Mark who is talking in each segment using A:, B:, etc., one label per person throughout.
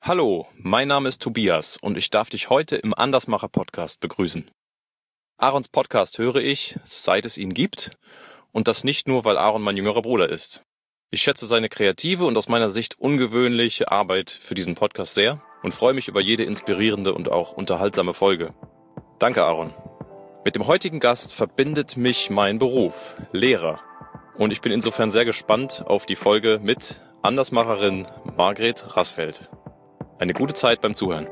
A: Hallo, mein Name ist Tobias und ich darf dich heute im Andersmacher-Podcast begrüßen. Aarons Podcast höre ich, seit es ihn gibt, und das nicht nur, weil Aaron mein jüngerer Bruder ist. Ich schätze seine kreative und aus meiner Sicht ungewöhnliche Arbeit für diesen Podcast sehr und freue mich über jede inspirierende und auch unterhaltsame Folge. Danke, Aaron. Mit dem heutigen Gast verbindet mich mein Beruf, Lehrer. Und ich bin insofern sehr gespannt auf die Folge mit Andersmacherin Margret Rassfeld. Eine gute Zeit beim Zuhören.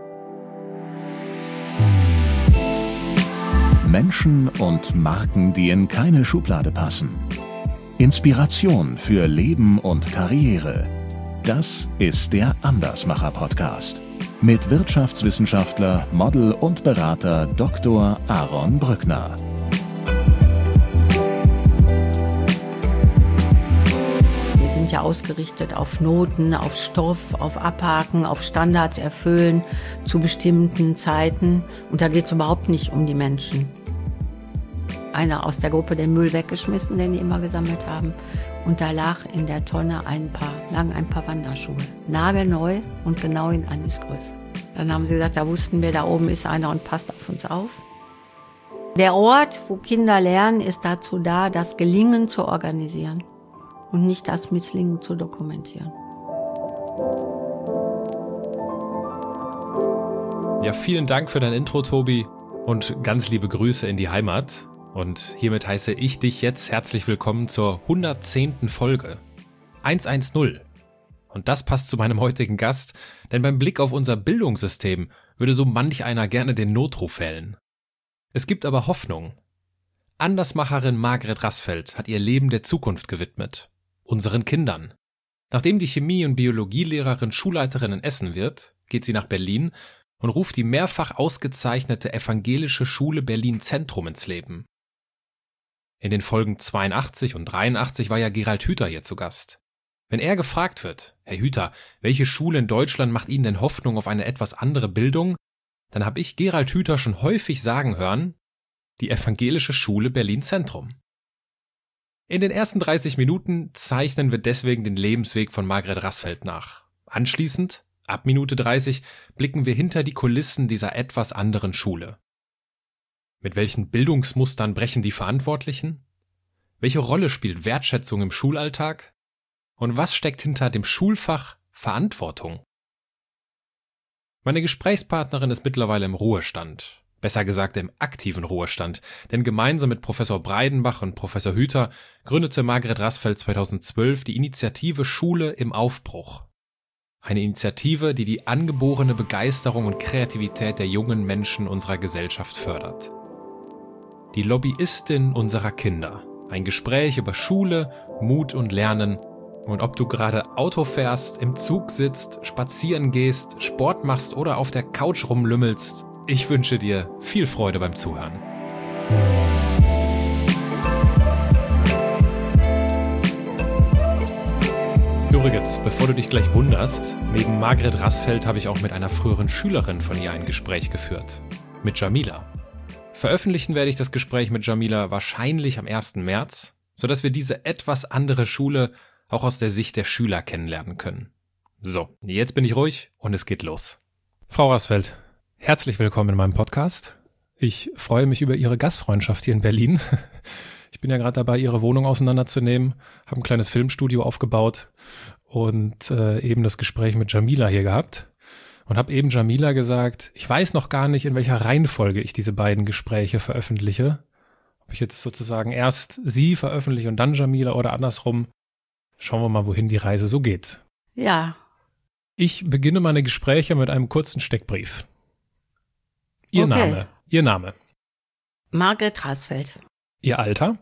B: Menschen und Marken, die in keine Schublade passen. Inspiration für Leben und Karriere. Das ist der Andersmacher-Podcast. Mit Wirtschaftswissenschaftler, Model und Berater Dr. Aaron Brückner.
C: Wir sind ja ausgerichtet auf Noten, auf Stoff, auf Abhaken, auf Standards erfüllen zu bestimmten Zeiten. Und da geht es überhaupt nicht um die Menschen. Einer aus der Gruppe den Müll weggeschmissen, den die immer gesammelt haben. Und da lag in der Tonne lagen ein paar Wanderschuhe. Nagelneu und genau in Andis Größe. Dann haben sie gesagt, da wussten wir, da oben ist einer und passt auf uns auf. Der Ort, wo Kinder lernen, ist dazu da, das Gelingen zu organisieren und nicht das Misslingen zu dokumentieren.
D: Ja, vielen Dank für dein Intro, Tobi, und ganz liebe Grüße in die Heimat. Und hiermit heiße ich dich jetzt herzlich willkommen zur 110. Folge. 110. Und das passt zu meinem heutigen Gast, denn beim Blick auf unser Bildungssystem würde so manch einer gerne den Notruf wählen. Es gibt aber Hoffnung. Andersmacherin Margret Rassfeld hat ihr Leben der Zukunft gewidmet. Unseren Kindern. Nachdem die Chemie- und Biologielehrerin Schulleiterin in Essen wird, geht sie nach Berlin und ruft die mehrfach ausgezeichnete Evangelische Schule Berlin Zentrum ins Leben. In den Folgen 82 und 83 war ja Gerald Hüther hier zu Gast. Wenn er gefragt wird, Herr Hüther, welche Schule in Deutschland macht Ihnen denn Hoffnung auf eine etwas andere Bildung, dann habe ich Gerald Hüther schon häufig sagen hören, die Evangelische Schule Berlin Zentrum. In den ersten 30 Minuten zeichnen wir deswegen den Lebensweg von Margret Rassfeld nach. Anschließend, ab Minute 30, blicken wir hinter die Kulissen dieser etwas anderen Schule. Mit welchen Bildungsmustern brechen die Verantwortlichen? Welche Rolle spielt Wertschätzung im Schulalltag? Und was steckt hinter dem Schulfach Verantwortung? Meine Gesprächspartnerin ist mittlerweile im Ruhestand. Besser gesagt im aktiven Ruhestand, denn gemeinsam mit Professor Breidenbach und Professor Hüther gründete Margret Rassfeld 2012 die Initiative Schule im Aufbruch. Eine Initiative, die die angeborene Begeisterung und Kreativität der jungen Menschen unserer Gesellschaft fördert. Die Lobbyistin unserer Kinder. Ein Gespräch über Schule, Mut und Lernen. Und ob du gerade Auto fährst, im Zug sitzt, spazieren gehst, Sport machst oder auf der Couch rumlümmelst, ich wünsche dir viel Freude beim Zuhören. Übrigens, bevor du dich gleich wunderst, neben Margret Rassfeld habe ich auch mit einer früheren Schülerin von ihr ein Gespräch geführt. Mit Jamila. Veröffentlichen werde ich das Gespräch mit Jamila wahrscheinlich am 1. März, sodass wir diese etwas andere Schule auch aus der Sicht der Schüler kennenlernen können. So, jetzt bin ich ruhig und es geht los. Frau Rassfeld, herzlich willkommen in meinem Podcast. Ich freue mich über Ihre Gastfreundschaft hier in Berlin. Ich bin ja gerade dabei, Ihre Wohnung auseinanderzunehmen, habe ein kleines Filmstudio aufgebaut und eben das Gespräch mit Jamila hier gehabt. Und habe eben Jamila gesagt, ich weiß noch gar nicht, in welcher Reihenfolge ich diese beiden Gespräche veröffentliche. Ob ich jetzt sozusagen erst sie veröffentliche und dann Jamila oder andersrum. Schauen wir mal, wohin die Reise so geht.
C: Ja.
D: Ich beginne meine Gespräche mit einem kurzen Steckbrief. Ihr Name.
C: Margret Rassfeld.
D: Ihr Alter.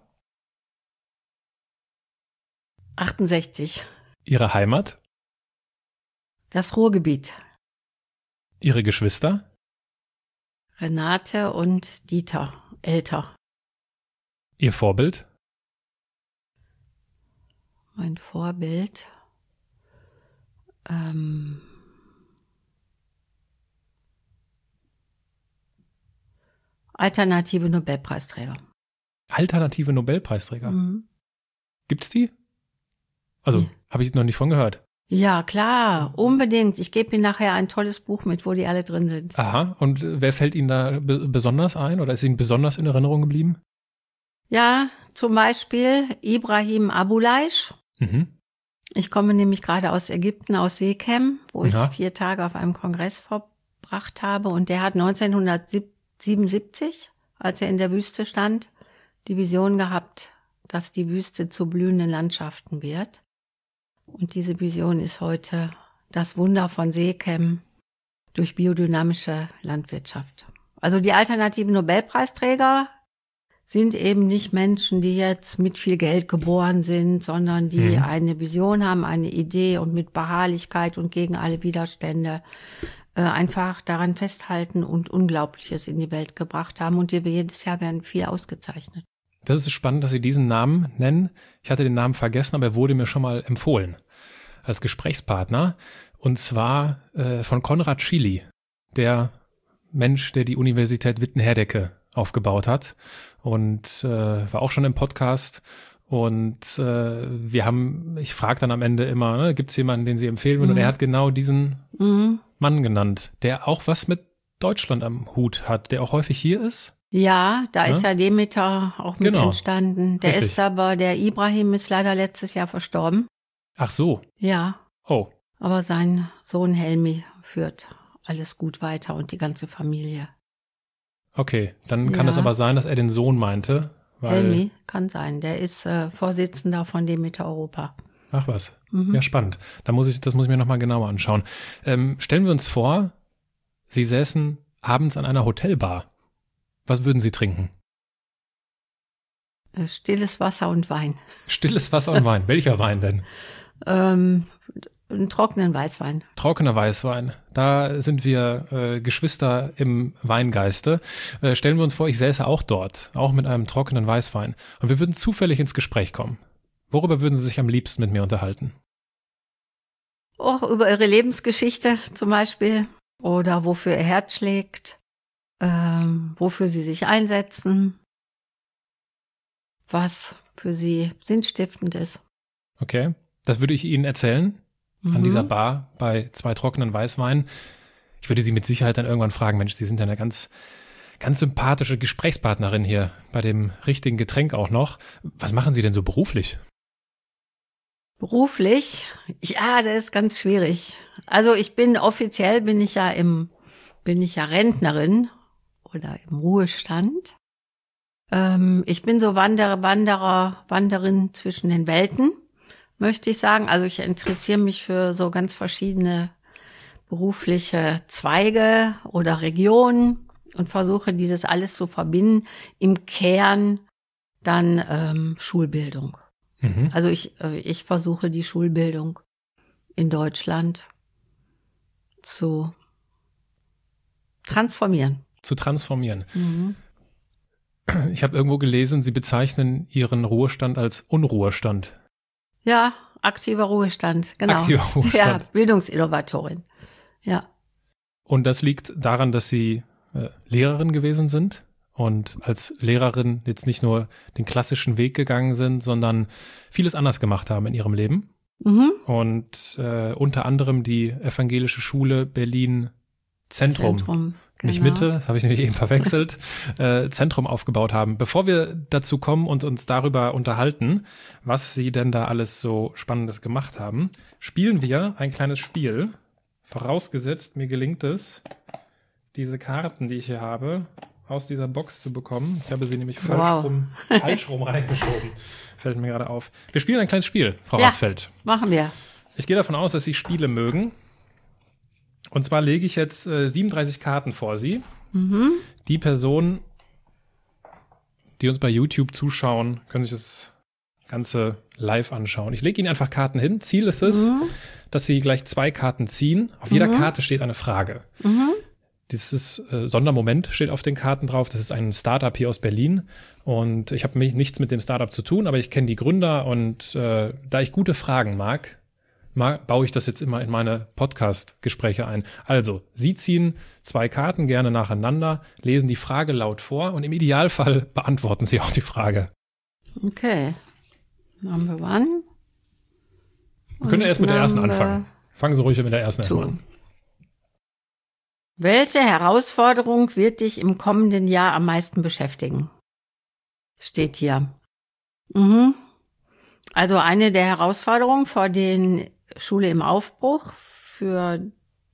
C: 68.
D: Ihre Heimat.
C: Das Ruhrgebiet.
D: Ihre Geschwister.
C: Renate und Dieter, älter.
D: Ihr Vorbild.
C: Mein Vorbild. Alternative Nobelpreisträger.
D: Alternative Nobelpreisträger?
C: Mhm.
D: Gibt's die? Also,
C: Nee.
D: habe ich noch nicht von gehört.
C: Ja, klar, unbedingt. Ich gebe Ihnen nachher ein tolles Buch mit, wo die alle drin sind.
D: Aha, und wer fällt Ihnen da besonders ein oder ist Ihnen besonders in Erinnerung geblieben?
C: Ja, zum Beispiel Ibrahim Abulaish. Ich komme nämlich gerade aus Ägypten, aus Sekem, wo ich 4 Tage auf einem Kongress verbracht habe. Und der hat 1977, als er in der Wüste stand, die Vision gehabt, dass die Wüste zu blühenden Landschaften wird. Und diese Vision ist heute das Wunder von Sekem durch biodynamische Landwirtschaft. Also die alternativen Nobelpreisträger sind eben nicht Menschen, die jetzt mit viel Geld geboren sind, sondern die eine Vision haben, eine Idee und mit Beharrlichkeit und gegen alle Widerstände einfach daran festhalten und Unglaubliches in die Welt gebracht haben. Und jedes Jahr werden 4 ausgezeichnet.
D: Das ist spannend, dass Sie diesen Namen nennen. Ich hatte den Namen vergessen, aber er wurde mir schon mal empfohlen als Gesprächspartner. Und zwar von Konrad Schily, der Mensch, der die Universität Witten-Herdecke aufgebaut hat und war auch schon im Podcast. Und ich frage dann am Ende immer, ne, gibt es jemanden, den Sie empfehlen würden? Und er hat genau diesen Mann genannt, der auch was mit Deutschland am Hut hat, der auch häufig hier ist.
C: Ja, da ist ja Demeter auch mit entstanden. Der Ibrahim ist leider letztes Jahr verstorben.
D: Ach so.
C: Ja.
D: Oh.
C: Aber sein Sohn Helmi führt alles gut weiter und die ganze Familie.
D: Okay, dann kann es aber sein, dass er den Sohn meinte.
C: Helmi kann sein, der ist Vorsitzender von Demeter Europa.
D: Ach was, ja spannend. Das muss ich mir nochmal genauer anschauen. Stellen wir uns vor, Sie säßen abends an einer Hotelbar. Was würden Sie trinken?
C: Stilles Wasser und Wein.
D: Stilles Wasser und Wein. Welcher Wein denn?
C: Einen trockenen Weißwein.
D: Trockener Weißwein. Da sind wir Geschwister im Weingeiste. Stellen wir uns vor, ich säße auch dort, auch mit einem trockenen Weißwein. Und wir würden zufällig ins Gespräch kommen. Worüber würden Sie sich am liebsten mit mir unterhalten?
C: Auch über Ihre Lebensgeschichte zum Beispiel. Oder wofür Ihr Herz schlägt. Wofür Sie sich einsetzen. Was für Sie sinnstiftend ist.
D: Okay, das würde ich Ihnen erzählen. An dieser Bar bei 2 trockenen Weißweinen. Ich würde Sie mit Sicherheit dann irgendwann fragen, Mensch, Sie sind ja eine ganz, ganz sympathische Gesprächspartnerin hier bei dem richtigen Getränk auch noch. Was machen Sie denn so beruflich?
C: Beruflich? Ja, das ist ganz schwierig. Also bin ich ja Rentnerin oder im Ruhestand. Ich bin so Wanderin zwischen den Welten, möchte ich sagen. Also ich interessiere mich für so ganz verschiedene berufliche Zweige oder Regionen und versuche dieses alles zu verbinden. Im Kern dann Schulbildung. Also ich versuche die Schulbildung in Deutschland zu transformieren.
D: Ich habe irgendwo gelesen, Sie bezeichnen Ihren Ruhestand als Unruhestand.
C: Ja, aktiver Ruhestand, genau.
D: Aktiver Ruhestand.
C: Ja, Bildungsinnovatorin, ja.
D: Und das liegt daran, dass Sie Lehrerin gewesen sind und als Lehrerin jetzt nicht nur den klassischen Weg gegangen sind, sondern vieles anders gemacht haben in Ihrem Leben. Und unter anderem die Evangelische Schule Berlin Zentrum. Nicht Mitte, das habe ich nämlich eben verwechselt, Zentrum aufgebaut haben. Bevor wir dazu kommen und uns darüber unterhalten, was Sie denn da alles so Spannendes gemacht haben, spielen wir ein kleines Spiel. Vorausgesetzt, mir gelingt es, diese Karten, die ich hier habe, aus dieser Box zu bekommen. Ich habe sie nämlich falsch rum reingeschoben. Fällt mir gerade auf. Wir spielen ein kleines Spiel, Frau Rasfeld.
C: Machen wir.
D: Ich gehe davon aus, dass Sie Spiele mögen. Und zwar lege ich jetzt 37 Karten vor Sie. Die Personen, die uns bei YouTube zuschauen, können sich das Ganze live anschauen. Ich lege Ihnen einfach Karten hin. Ziel ist es, dass Sie gleich 2 Karten ziehen. Auf jeder Karte steht eine Frage. Dieses Sondermoment steht auf den Karten drauf. Das ist ein Startup hier aus Berlin. Und ich habe nichts mit dem Startup zu tun, aber ich kenne die Gründer. Und da ich gute Fragen mag, baue ich das jetzt immer in meine Podcast-Gespräche ein. Also, Sie ziehen 2 Karten gerne nacheinander, lesen die Frage laut vor und im Idealfall beantworten Sie auch die Frage.
C: Okay. Number 1.
D: Wir können ja erst mit der ersten anfangen. Fangen Sie ruhig mit der ersten erstmal an.
C: Welche Herausforderung wird dich im kommenden Jahr am meisten beschäftigen? Steht hier. Also eine der Herausforderungen vor den Schule im Aufbruch für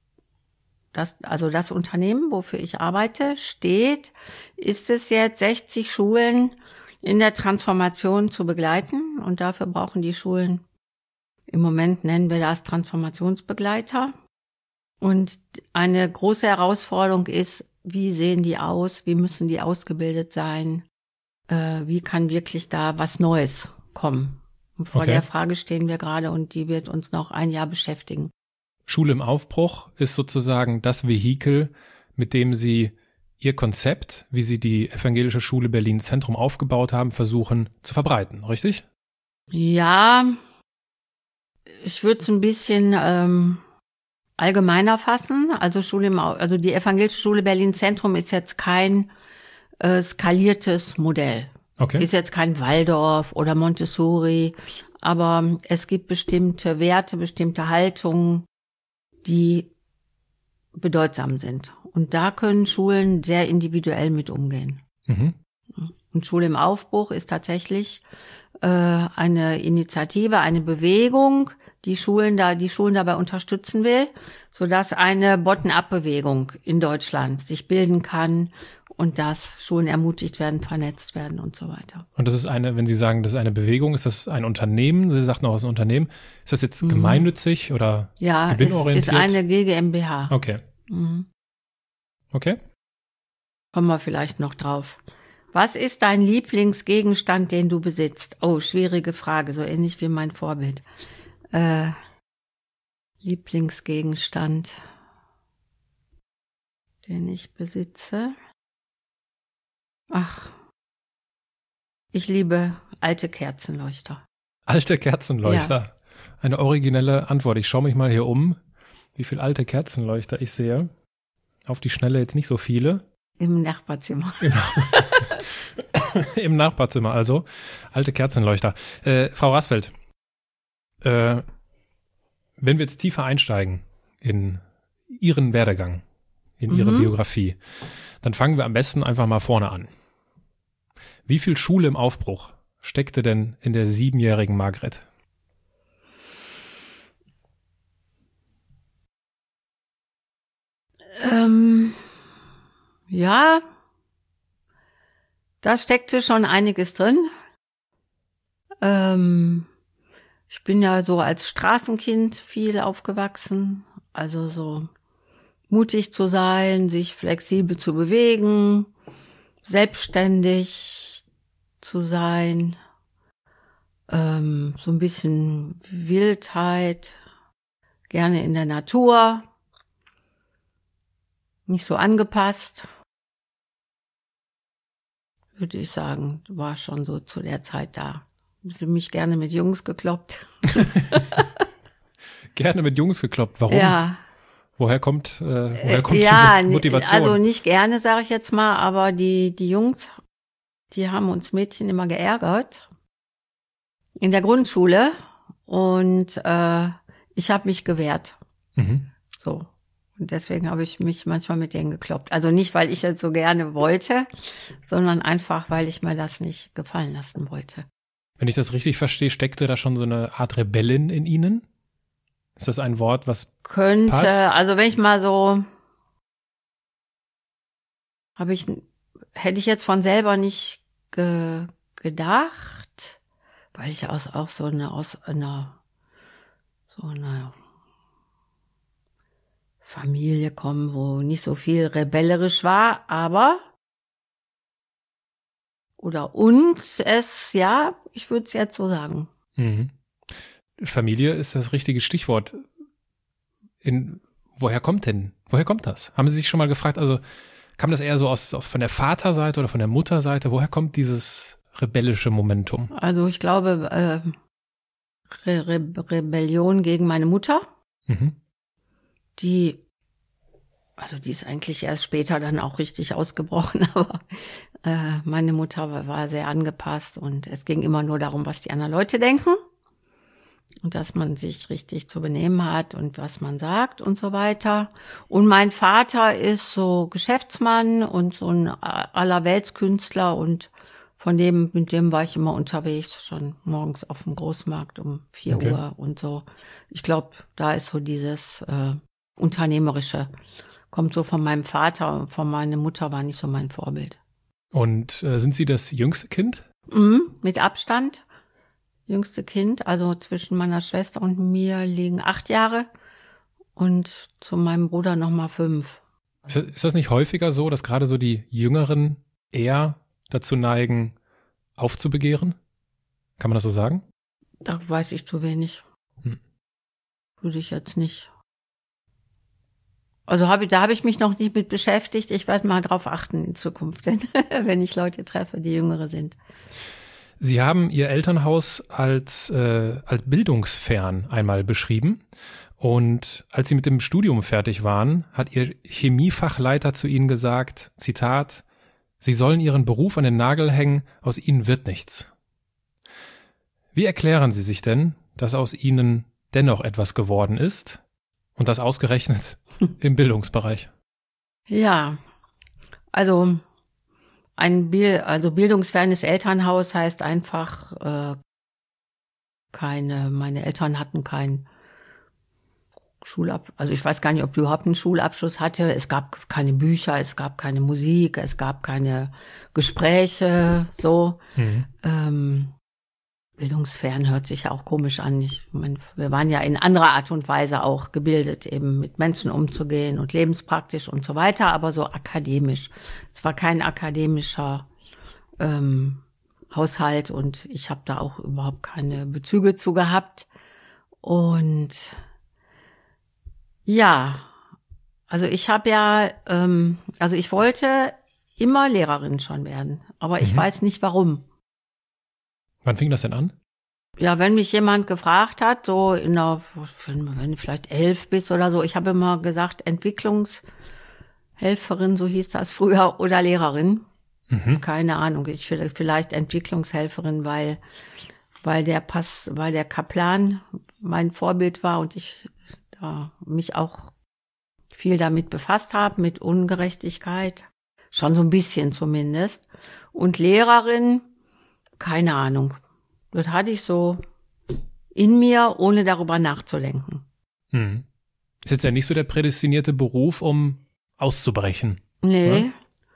C: das Unternehmen, wofür ich arbeite, ist es jetzt 60 Schulen in der Transformation zu begleiten. Und dafür brauchen die Schulen, im Moment nennen wir das Transformationsbegleiter. Und eine große Herausforderung ist, wie sehen die aus, wie müssen die ausgebildet sein, wie kann wirklich da was Neues kommen. Und vor der Frage stehen wir gerade und die wird uns noch ein Jahr beschäftigen.
D: Schule im Aufbruch ist sozusagen das Vehikel, mit dem Sie Ihr Konzept, wie Sie die Evangelische Schule Berlin Zentrum aufgebaut haben, versuchen zu verbreiten, richtig?
C: Ja, ich würde es ein bisschen allgemeiner fassen. Also die Evangelische Schule Berlin Zentrum ist jetzt kein skaliertes Modell.
D: Okay.
C: Ist jetzt kein Waldorf oder Montessori, aber es gibt bestimmte Werte, bestimmte Haltungen, die bedeutsam sind. Und da können Schulen sehr individuell mit umgehen. Und Schule im Aufbruch ist tatsächlich eine Initiative, eine Bewegung, die Schulen dabei unterstützen will, sodass eine Bottom-up-Bewegung in Deutschland sich bilden kann und dass Schulen ermutigt werden, vernetzt werden und so weiter.
D: Und das ist wenn Sie sagen, das ist eine Bewegung, ist das ein Unternehmen? Sie sagten auch, es ist ein Unternehmen. Ist das jetzt gemeinnützig oder gewinnorientiert?
C: Ja, es ist eine GmbH.
D: Okay. Okay.
C: Kommen wir vielleicht noch drauf. Was ist dein Lieblingsgegenstand, den du besitzt? Oh, schwierige Frage, so ähnlich wie mein Vorbild. Lieblingsgegenstand, den ich besitze? Ach, ich liebe alte Kerzenleuchter.
D: Alte Kerzenleuchter? Ja. Eine originelle Antwort. Ich schaue mich mal hier um, wie viele alte Kerzenleuchter ich sehe. Auf die Schnelle jetzt nicht so viele.
C: Im Nachbarzimmer.
D: Im Nachbarzimmer also. Alte Kerzenleuchter. Frau Rasfeld, wenn wir jetzt tiefer einsteigen in Ihren Werdegang, in Ihre Biografie, dann fangen wir am besten einfach mal vorne an. Wie viel Schule im Aufbruch steckte denn in der 7-jährigen Margret?
C: Ja, da steckte schon einiges drin. Ich bin ja so als Straßenkind viel aufgewachsen, also so mutig zu sein, sich flexibel zu bewegen, selbstständig zu sein, so ein bisschen Wildheit, gerne in der Natur, nicht so angepasst, würde ich sagen, war schon so zu der Zeit da. Sie mich gerne mit Jungs gekloppt.
D: Gerne mit Jungs gekloppt, warum?
C: Ja.
D: Woher kommt die Motivation?
C: Also nicht gerne, sage ich jetzt mal, aber die Jungs, die haben uns Mädchen immer geärgert in der Grundschule und ich habe mich gewehrt. So. Und deswegen habe ich mich manchmal mit denen gekloppt. Also nicht, weil ich das so gerne wollte, sondern einfach, weil ich mir das nicht gefallen lassen wollte.
D: Wenn ich das richtig verstehe, steckte da schon so eine Art Rebellin in Ihnen? Ist das ein Wort, was
C: könnte,
D: passt?
C: Also wenn ich mal so, hätte ich jetzt von selber nicht gedacht, weil ich aus einer Familie komme, wo nicht so viel rebellerisch war, ich würde es jetzt so sagen.
D: Familie ist das richtige Stichwort. Woher kommt das? Haben Sie sich schon mal gefragt, also kam das eher so aus von der Vaterseite oder von der Mutterseite? Woher kommt dieses rebellische Momentum?
C: Also ich glaube, Rebellion gegen meine Mutter. Die ist eigentlich erst später dann auch richtig ausgebrochen, aber meine Mutter war sehr angepasst und es ging immer nur darum, was die anderen Leute denken. und dass man sich richtig zu benehmen hat und was man sagt und so weiter. Und mein Vater ist so Geschäftsmann und so ein Allerweltskünstler und mit dem war ich immer unterwegs, schon morgens auf dem Großmarkt um 4 Uhr und so. Ich glaube, da ist so dieses Unternehmerische, kommt so von meinem Vater und von meiner Mutter war nicht so mein Vorbild.
D: Und sind Sie das jüngste Kind?
C: Mit Abstand. Jüngste Kind, also zwischen meiner Schwester und mir liegen 8 Jahre und zu meinem Bruder nochmal 5.
D: Ist das nicht häufiger so, dass gerade so die Jüngeren eher dazu neigen, aufzubegehren? Kann man das so sagen?
C: Da weiß ich zu wenig. Würde ich jetzt nicht. Also da habe ich mich noch nicht mit beschäftigt. Ich werde mal drauf achten in Zukunft, wenn ich Leute treffe, die Jüngere sind.
D: Sie haben Ihr Elternhaus als bildungsfern einmal beschrieben. Und als Sie mit dem Studium fertig waren, hat Ihr Chemiefachleiter zu Ihnen gesagt, Zitat, Sie sollen Ihren Beruf an den Nagel hängen, aus Ihnen wird nichts. Wie erklären Sie sich denn, dass aus Ihnen dennoch etwas geworden ist und das ausgerechnet im Bildungsbereich? Ja,
C: also bildungsfernes Elternhaus heißt einfach meine Eltern hatten keinen also ich weiß gar nicht, ob die überhaupt einen Schulabschluss hatte. Es gab keine Bücher, es gab keine Musik, es gab keine Gespräche, so. Bildungsfern hört sich ja auch komisch an. Ich meine, wir waren ja in anderer Art und Weise auch gebildet, eben mit Menschen umzugehen und lebenspraktisch und so weiter, aber so akademisch. Es war kein akademischer Haushalt und ich habe da auch überhaupt keine Bezüge zu gehabt. Und ja, also ich habe ja, ich wollte immer Lehrerin schon werden, aber ich weiß nicht warum.
D: Wann fing das denn an?
C: Ja, wenn mich jemand gefragt hat, so wenn du vielleicht 11 bist oder so, ich habe immer gesagt, Entwicklungshelferin, so hieß das früher, oder Lehrerin. Keine Ahnung, vielleicht Entwicklungshelferin, weil der Kaplan mein Vorbild war und ich da mich auch viel damit befasst habe, mit Ungerechtigkeit. Schon so ein bisschen zumindest. Und Lehrerin, keine Ahnung. Das hatte ich so in mir, ohne darüber nachzudenken.
D: Ist jetzt ja nicht so der prädestinierte Beruf, um auszubrechen.
C: Nee,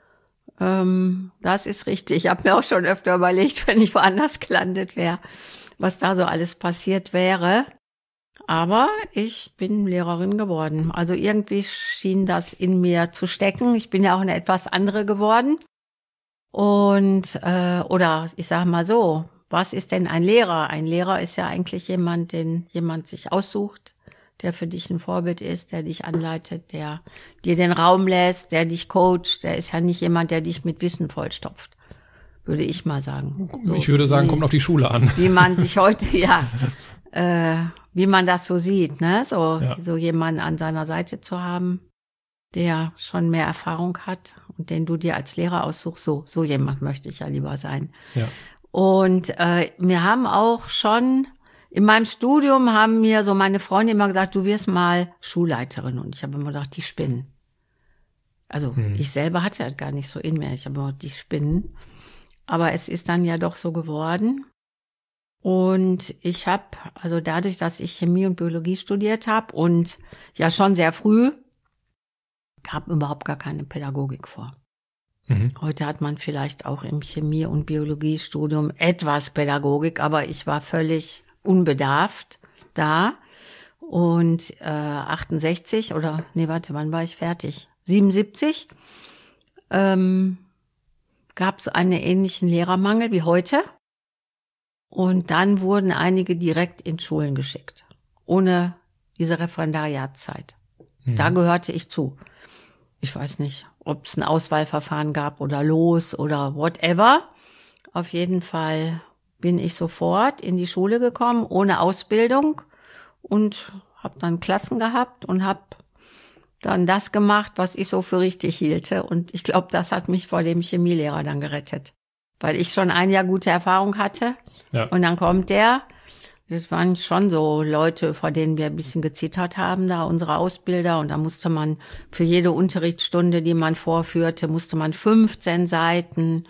C: das ist richtig. Ich habe mir auch schon öfter überlegt, wenn ich woanders gelandet wäre, was da so alles passiert wäre. Aber ich bin Lehrerin geworden. Also irgendwie schien das in mir zu stecken. Ich bin ja auch eine etwas andere geworden. Und, oder ich sage mal so, was ist denn ein Lehrer? Ein Lehrer ist ja eigentlich jemand, den jemand sich aussucht, der für dich ein Vorbild ist, der dich anleitet, der dir den Raum lässt, der dich coacht. Der ist ja nicht jemand, der dich mit Wissen vollstopft, würde ich mal sagen. So,
D: ich würde sagen, kommt auf die Schule an.
C: Wie man sich heute, wie man das so sieht, ne? So jemanden an seiner Seite zu haben, der schon mehr Erfahrung hat und den du dir als Lehrer aussuchst. So jemand möchte ich ja lieber sein. Ja. Und wir haben auch schon, in meinem Studium haben mir so meine Freunde immer gesagt, du wirst mal Schulleiterin. Und ich habe immer gedacht, die spinnen. Also ich selber hatte das gar nicht so in mir. Ich habe immer gedacht, die spinnen. Aber es ist dann ja doch so geworden. Und ich habe, also dadurch, dass ich Chemie und Biologie studiert habe und ja schon sehr früh, gab überhaupt gar keine Pädagogik vor. Heute hat man vielleicht auch im Chemie- und Biologiestudium etwas Pädagogik, aber ich war völlig unbedarft da. Und 68 oder, wann war ich fertig? 77 gab es einen ähnlichen Lehrermangel wie heute. Und dann wurden einige direkt in Schulen geschickt, ohne diese Referendariatszeit. Da gehörte ich zu. Ich weiß nicht, ob es ein Auswahlverfahren gab oder Los oder whatever. Auf jeden Fall bin ich sofort in die Schule gekommen, ohne Ausbildung und habe dann Klassen gehabt und habe dann das gemacht, was ich so für richtig hielte. Und ich glaube, das hat mich vor dem Chemielehrer dann gerettet, weil ich schon ein Jahr gute Erfahrung hatte. Ja. Und dann kommt der Das waren schon so Leute, vor denen wir ein bisschen gezittert haben, da unsere Ausbilder. Und da musste man für jede Unterrichtsstunde, die man vorführte, musste man 15 Seiten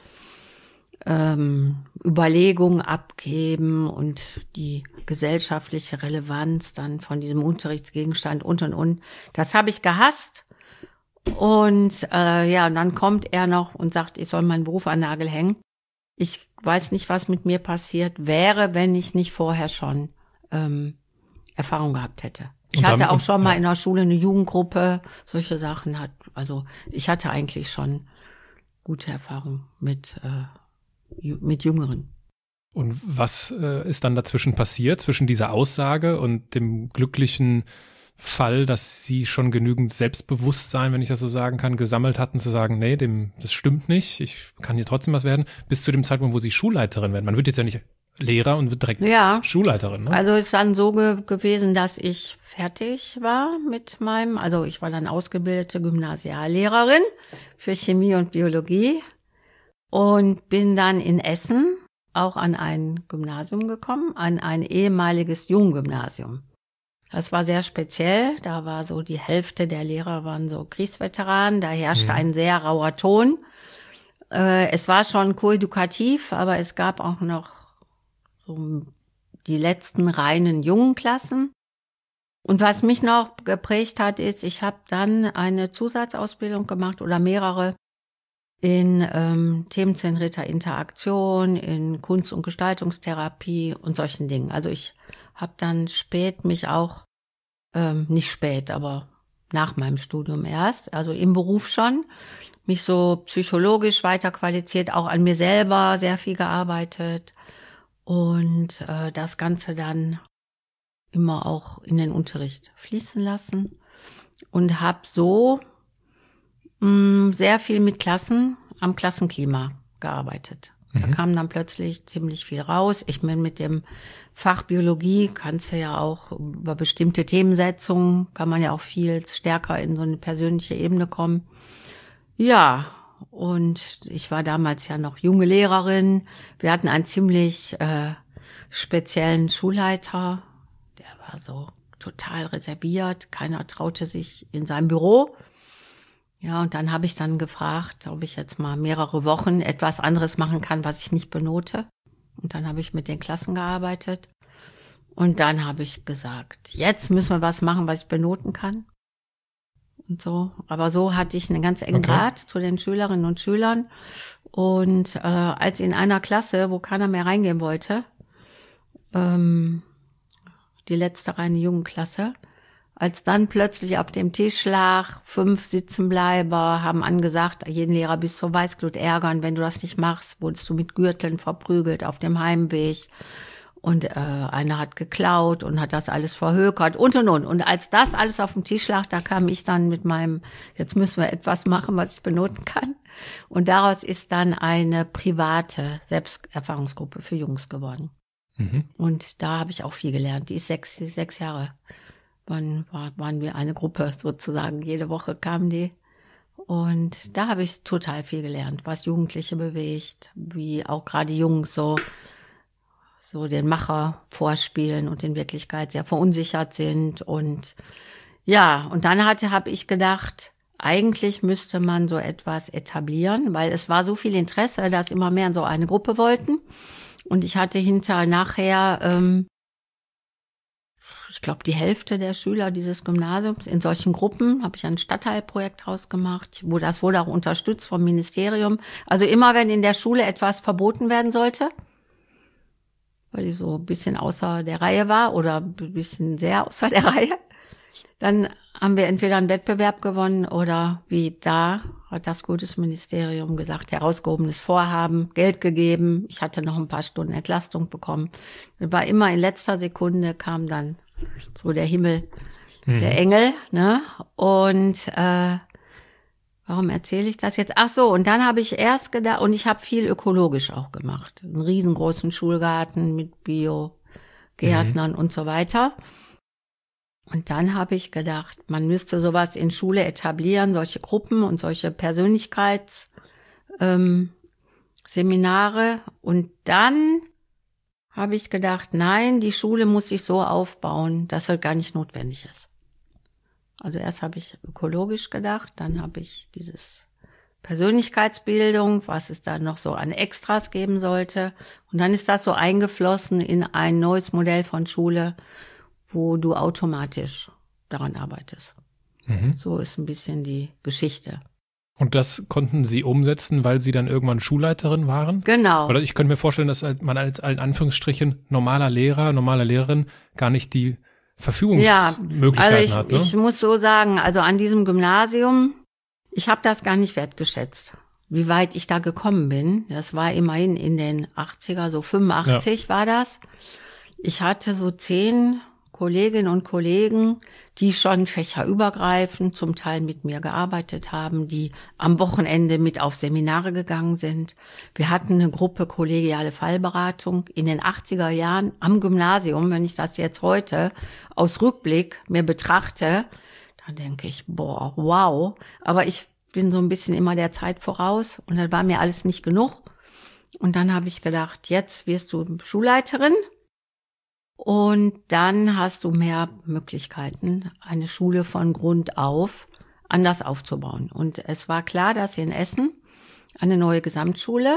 C: Überlegungen abgeben und die gesellschaftliche Relevanz dann von diesem Unterrichtsgegenstand und. Das habe ich gehasst. Und und dann kommt er noch und sagt, ich soll meinen Beruf an den Nagel hängen. Ich weiß nicht, was mit mir passiert wäre, wenn ich nicht vorher schon Erfahrung gehabt hätte. Ich hatte auch schon mal in der Schule eine Jugendgruppe, solche Sachen also ich hatte eigentlich schon gute Erfahrung mit Jüngeren.
D: Und was ist dann dazwischen passiert, zwischen dieser Aussage und dem glücklichen Fall, dass Sie schon genügend Selbstbewusstsein, wenn ich das so sagen kann, gesammelt hatten, zu sagen, nee, das stimmt nicht, ich kann hier trotzdem was werden, bis zu dem Zeitpunkt, wo Sie Schulleiterin werden. Man wird jetzt ja nicht Lehrer und wird direkt Schulleiterin. Ne?
C: Also ist dann so gewesen, dass ich fertig war mit also ich war dann ausgebildete Gymnasiallehrerin für Chemie und Biologie und bin dann in Essen auch an ein Gymnasium gekommen, an ein ehemaliges Junggymnasium. Das war sehr speziell, da war so die Hälfte der Lehrer waren so Kriegsveteranen, da herrschte ein sehr rauer Ton. Es war schon koedukativ, aber es gab auch noch so die letzten reinen jungen Klassen. Und was mich noch geprägt hat, ist, ich habe dann eine Zusatzausbildung gemacht oder mehrere in themenzentrierter Interaktion, in Kunst- und Gestaltungstherapie und solchen Dingen. Also ich habe dann mich auch, nicht spät, aber nach meinem Studium erst, also im Beruf schon, mich so psychologisch weiterqualifiziert, auch an mir selber sehr viel gearbeitet und das Ganze dann immer auch in den Unterricht fließen lassen und habe so sehr viel mit Klassen am Klassenklima gearbeitet. Da kam dann plötzlich ziemlich viel raus. Ich meine, mit dem Fach Biologie kannst du ja auch über bestimmte Themensetzungen, kann man ja auch viel stärker in so eine persönliche Ebene kommen. Ja, und ich war damals ja noch junge Lehrerin. Wir hatten einen ziemlich speziellen Schulleiter. Der war so total reserviert. Keiner traute sich in seinem Büro. Ja, und dann habe ich dann gefragt, ob ich jetzt mal mehrere Wochen etwas anderes machen kann, was ich nicht benote. Und dann habe ich mit den Klassen gearbeitet. Und dann habe ich gesagt, jetzt müssen wir was machen, was ich benoten kann. Und so. Aber so hatte ich einen ganz engen Draht zu den Schülerinnen und Schülern. Und als in einer Klasse, wo keiner mehr reingehen wollte, die letzte reine Jungenklasse, als dann plötzlich auf dem Tisch lag, 5 Sitzenbleiber haben angesagt, jeden Lehrer bis zur Weißglut ärgern, wenn du das nicht machst, wurdest du mit Gürteln verprügelt auf dem Heimweg. Und einer hat geklaut und hat das alles verhökert und. Und als das alles auf dem Tisch lag, da kam ich dann mit meinem, jetzt müssen wir etwas machen, was ich benoten kann. Und daraus ist dann eine private Selbsterfahrungsgruppe für Jungs geworden. Und da habe ich auch viel gelernt. Die ist 6 Jahre. Waren wir eine Gruppe sozusagen. Jede Woche kamen die. Und da habe ich total viel gelernt, was Jugendliche bewegt, wie auch gerade Jungs so den Macher vorspielen und in Wirklichkeit sehr verunsichert sind. Und ja, und dann habe ich gedacht, eigentlich müsste man so etwas etablieren, weil es war so viel Interesse, dass immer mehr in so eine Gruppe wollten. Und ich hatte nachher ich glaube, die Hälfte der Schüler dieses Gymnasiums in solchen Gruppen, habe ich ein Stadtteilprojekt draus gemacht, das wurde auch unterstützt vom Ministerium. Also immer, wenn in der Schule etwas verboten werden sollte, weil die so ein bisschen außer der Reihe war oder ein bisschen sehr außer der Reihe, dann haben wir entweder einen Wettbewerb gewonnen oder wie da hat das Kultusministerium gesagt, herausgehobenes Vorhaben, Geld gegeben. Ich hatte noch ein paar Stunden Entlastung bekommen. Das war immer in letzter Sekunde kam dann so der Himmel, der Engel, ne? Und warum erzähle ich das jetzt? Ach so, und dann habe ich erst gedacht, und ich habe viel ökologisch auch gemacht. Einen riesengroßen Schulgarten mit Bio-Gärtnern und so weiter. Und dann habe ich gedacht, man müsste sowas in Schule etablieren, solche Gruppen und solche Persönlichkeitsseminare. Und dann habe ich gedacht, nein, die Schule muss sich so aufbauen, dass es gar nicht notwendig ist. Also erst habe ich ökologisch gedacht, dann habe ich dieses Persönlichkeitsbildung, was es da noch so an Extras geben sollte. Und dann ist das so eingeflossen in ein neues Modell von Schule, wo du automatisch daran arbeitest. So ist ein bisschen die Geschichte.
D: Und das konnten Sie umsetzen, weil Sie dann irgendwann Schulleiterin waren?
C: Genau.
D: Oder ich könnte mir vorstellen, dass man als in Anführungsstrichen normaler Lehrer, normale Lehrerin gar nicht die Verfügungsmöglichkeiten hat. Ne?
C: Ich muss so sagen, also an diesem Gymnasium, ich habe das gar nicht wertgeschätzt, wie weit ich da gekommen bin. Das war immerhin in den 80er, so 85 war das. Ich hatte so 10 Kolleginnen und Kollegen, die schon fächerübergreifend zum Teil mit mir gearbeitet haben, die am Wochenende mit auf Seminare gegangen sind. Wir hatten eine Gruppe kollegiale Fallberatung in den 80er Jahren am Gymnasium. Wenn ich das jetzt heute aus Rückblick mir betrachte, dann denke ich, boah, wow. Aber ich bin so ein bisschen immer der Zeit voraus und das war mir alles nicht genug. Und dann habe ich gedacht, jetzt wirst du Schulleiterin. Und dann hast du mehr Möglichkeiten, eine Schule von Grund auf anders aufzubauen. Und es war klar, dass in Essen eine neue Gesamtschule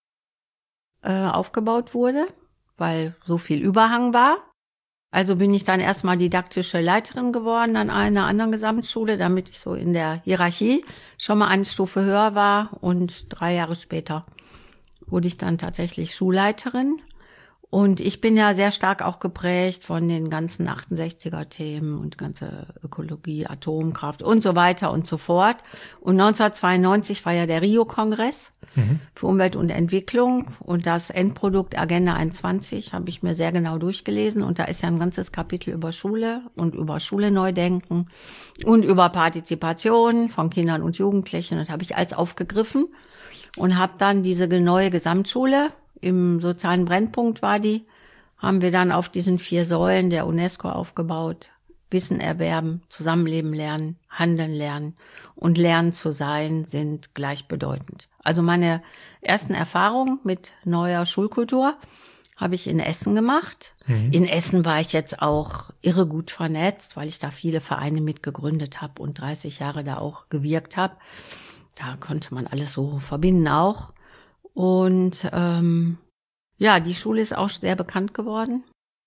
C: aufgebaut wurde, weil so viel Überhang war. Also bin ich dann erstmal didaktische Leiterin geworden an einer anderen Gesamtschule, damit ich so in der Hierarchie schon mal eine Stufe höher war. Und 3 Jahre später wurde ich dann tatsächlich Schulleiterin. Und ich bin ja sehr stark auch geprägt von den ganzen 68er-Themen und ganze Ökologie, Atomkraft und so weiter und so fort. Und 1992 war ja der Rio-Kongress für Umwelt und Entwicklung. Und das Endprodukt Agenda 21 habe ich mir sehr genau durchgelesen. Und da ist ja ein ganzes Kapitel über Schule und über Schule neu denken und über Partizipation von Kindern und Jugendlichen. Das habe ich alles aufgegriffen und habe dann diese neue Gesamtschule, im sozialen Brennpunkt war die, haben wir dann auf diesen 4 Säulen der UNESCO aufgebaut. Wissen erwerben, Zusammenleben lernen, handeln lernen und lernen zu sein sind gleichbedeutend. Also meine ersten Erfahrungen mit neuer Schulkultur habe ich in Essen gemacht. In Essen war ich jetzt auch irre gut vernetzt, weil ich da viele Vereine mitgegründet habe und 30 Jahre da auch gewirkt habe. Da konnte man alles so verbinden auch. Und die Schule ist auch sehr bekannt geworden.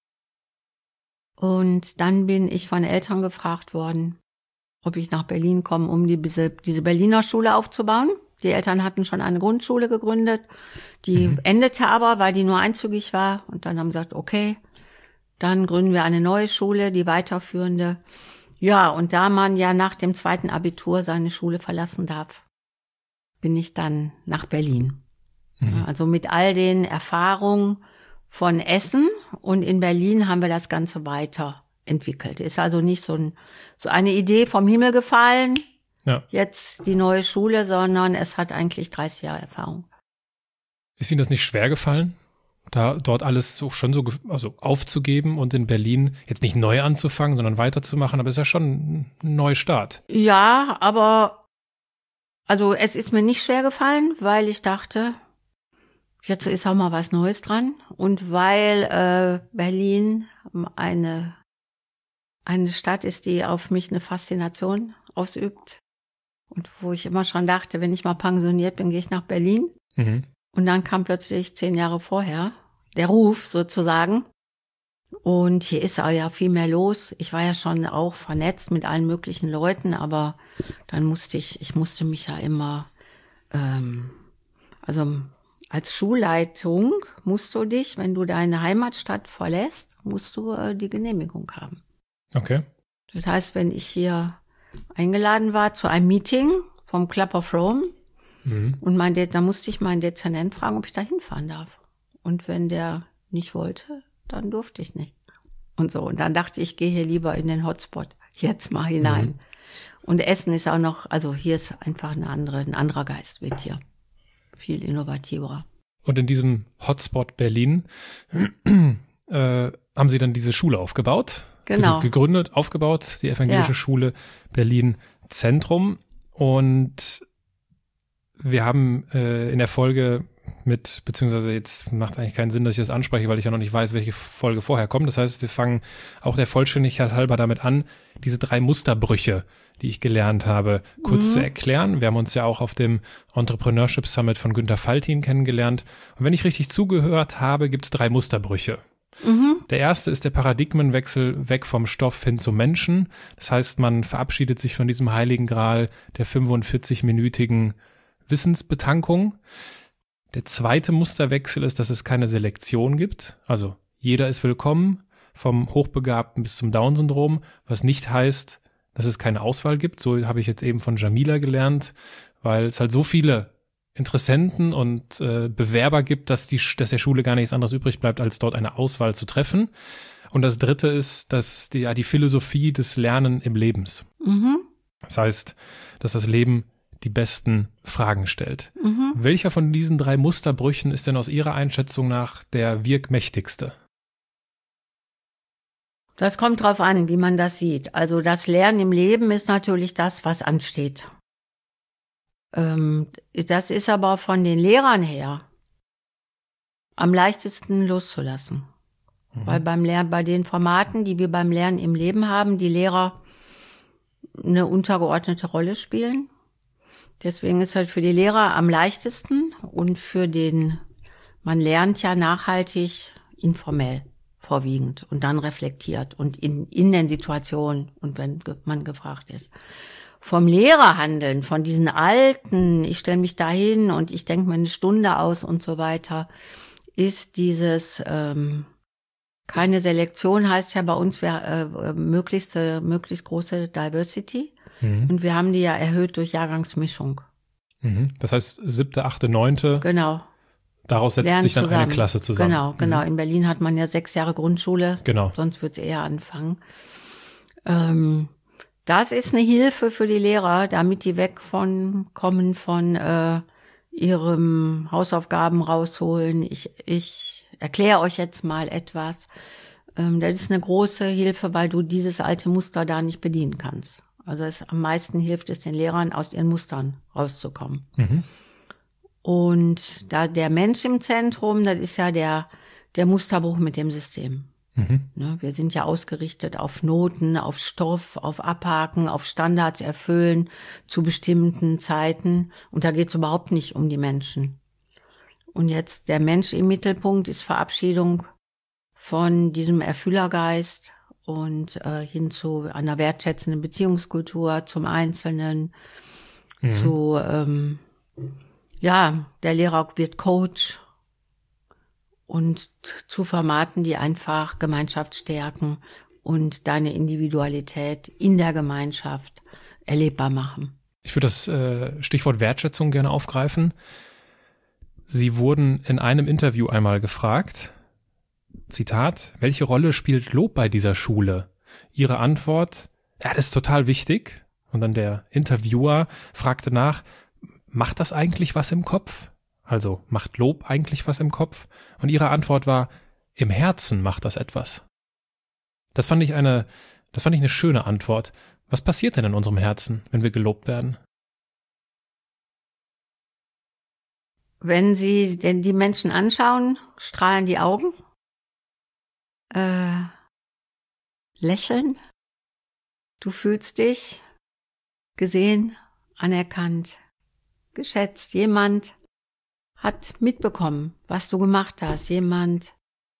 C: Und dann bin ich von Eltern gefragt worden, ob ich nach Berlin komme, um diese Berliner Schule aufzubauen. Die Eltern hatten schon eine Grundschule gegründet, die endete aber, weil die nur einzügig war. Und dann haben sie gesagt, okay, dann gründen wir eine neue Schule, die weiterführende. Ja, und da man ja nach dem 2. Abitur seine Schule verlassen darf, bin ich dann nach Berlin. Ja, also mit all den Erfahrungen von Essen und in Berlin haben wir das Ganze weiterentwickelt. Ist also nicht so eine Idee vom Himmel gefallen, jetzt die neue Schule, sondern es hat eigentlich 30 Jahre Erfahrung.
D: Ist Ihnen das nicht schwer gefallen, dort alles so aufzugeben und in Berlin jetzt nicht neu anzufangen, sondern weiterzumachen? Aber es ist ja schon ein Neustart.
C: Ja, aber also es ist mir nicht schwer gefallen, weil ich dachte, jetzt ist auch mal was Neues dran. Und weil Berlin eine Stadt ist, die auf mich eine Faszination ausübt. Und wo ich immer schon dachte, wenn ich mal pensioniert bin, gehe ich nach Berlin. Und dann kam plötzlich 10 Jahre vorher der Ruf sozusagen. Und hier ist ja viel mehr los. Ich war ja schon auch vernetzt mit allen möglichen Leuten, aber dann musste mich ja immer, als Schulleitung musst du dich, wenn du deine Heimatstadt verlässt, musst du die Genehmigung haben.
D: Okay.
C: Das heißt, wenn ich hier eingeladen war zu einem Meeting vom Club of Rome und da musste ich meinen Dezernent fragen, ob ich da hinfahren darf. Und wenn der nicht wollte, dann durfte ich nicht. Und so. Und dann dachte ich, gehe hier lieber in den Hotspot jetzt mal hinein. Und Essen ist auch noch, also hier ist einfach ein anderer Geist wird hier. Viel innovativer.
D: Und in diesem Hotspot Berlin haben Sie dann diese Schule aufgebaut?
C: Genau.
D: Gegründet, aufgebaut, die Evangelische Schule Berlin Zentrum. Und wir haben in der Folge beziehungsweise jetzt macht eigentlich keinen Sinn, dass ich das anspreche, weil ich ja noch nicht weiß, welche Folge vorher kommt. Das heißt, wir fangen auch der Vollständigkeit halber damit an, diese 3 Musterbrüche, die ich gelernt habe, kurz zu erklären. Wir haben uns ja auch auf dem Entrepreneurship Summit von Günter Faltin kennengelernt. Und wenn ich richtig zugehört habe, gibt es 3 Musterbrüche. Der erste ist der Paradigmenwechsel weg vom Stoff hin zum Menschen. Das heißt, man verabschiedet sich von diesem heiligen Gral der 45-minütigen Wissensbetankung. Der zweite Musterwechsel ist, dass es keine Selektion gibt. Also jeder ist willkommen, vom Hochbegabten bis zum Down-Syndrom, was nicht heißt, dass es keine Auswahl gibt. So habe ich jetzt eben von Jamila gelernt, weil es halt so viele Interessenten und Bewerber gibt, dass der Schule gar nichts anderes übrig bleibt, als dort eine Auswahl zu treffen. Und das dritte ist, dass die Philosophie des Lernen im Lebens. Das heißt, dass das Leben die besten Fragen stellt. Welcher von diesen 3 Musterbrüchen ist denn aus Ihrer Einschätzung nach der wirkmächtigste?
C: Das kommt drauf an, wie man das sieht. Also das Lernen im Leben ist natürlich das, was ansteht. Das ist aber von den Lehrern her am leichtesten loszulassen. Weil beim Lernen, bei den Formaten, die wir beim Lernen im Leben haben, die Lehrer eine untergeordnete Rolle spielen. Deswegen ist halt für die Lehrer am leichtesten und man lernt ja nachhaltig informell vorwiegend und dann reflektiert und in den Situationen und wenn man gefragt ist. Vom Lehrerhandeln, von diesen alten, ich stelle mich da hin und ich denke mir eine Stunde aus und so weiter, ist dieses keine Selektion, heißt ja bei uns möglichst große Diversity. Und wir haben die ja erhöht durch Jahrgangsmischung.
D: Das heißt 7., 8., 9.
C: Genau.
D: Daraus setzt
C: Lernen
D: sich dann
C: zusammen.
D: eine Klasse zusammen.
C: Genau. In Berlin hat man ja 6 Jahre Grundschule.
D: Genau.
C: Sonst wird es eher anfangen. Das ist eine Hilfe für die Lehrer, damit die wegkommen von ihrem Hausaufgaben rausholen. Ich erkläre euch jetzt mal etwas. Das ist eine große Hilfe, weil du dieses alte Muster da nicht bedienen kannst. Also am meisten hilft es den Lehrern, aus ihren Mustern rauszukommen. Und da der Mensch im Zentrum, das ist ja der Musterbruch mit dem System. Ne, wir sind ja ausgerichtet auf Noten, auf Stoff, auf Abhaken, auf Standards erfüllen zu bestimmten Zeiten. Und da geht es überhaupt nicht um die Menschen. Und jetzt der Mensch im Mittelpunkt ist Verabschiedung von diesem Erfüllergeist und hin zu einer wertschätzenden Beziehungskultur zum Einzelnen, zu der Lehrer wird Coach und zu Formaten, die einfach Gemeinschaft stärken und deine Individualität in der Gemeinschaft erlebbar machen.
D: Ich würde das Stichwort Wertschätzung gerne aufgreifen. Sie wurden in einem Interview einmal gefragt, Zitat, welche Rolle spielt Lob bei dieser Schule? Ihre Antwort, ja, das ist total wichtig. Und dann der Interviewer fragte nach, macht das eigentlich was im Kopf? Also macht Lob eigentlich was im Kopf? Und ihre Antwort war, im Herzen macht das etwas. Das fand ich eine schöne Antwort. Was passiert denn in unserem Herzen, wenn wir gelobt werden?
C: Wenn Sie denn die Menschen anschauen, strahlen die Augen, lächeln, du fühlst dich gesehen, anerkannt, geschätzt. Jemand hat mitbekommen, was du gemacht hast. Jemand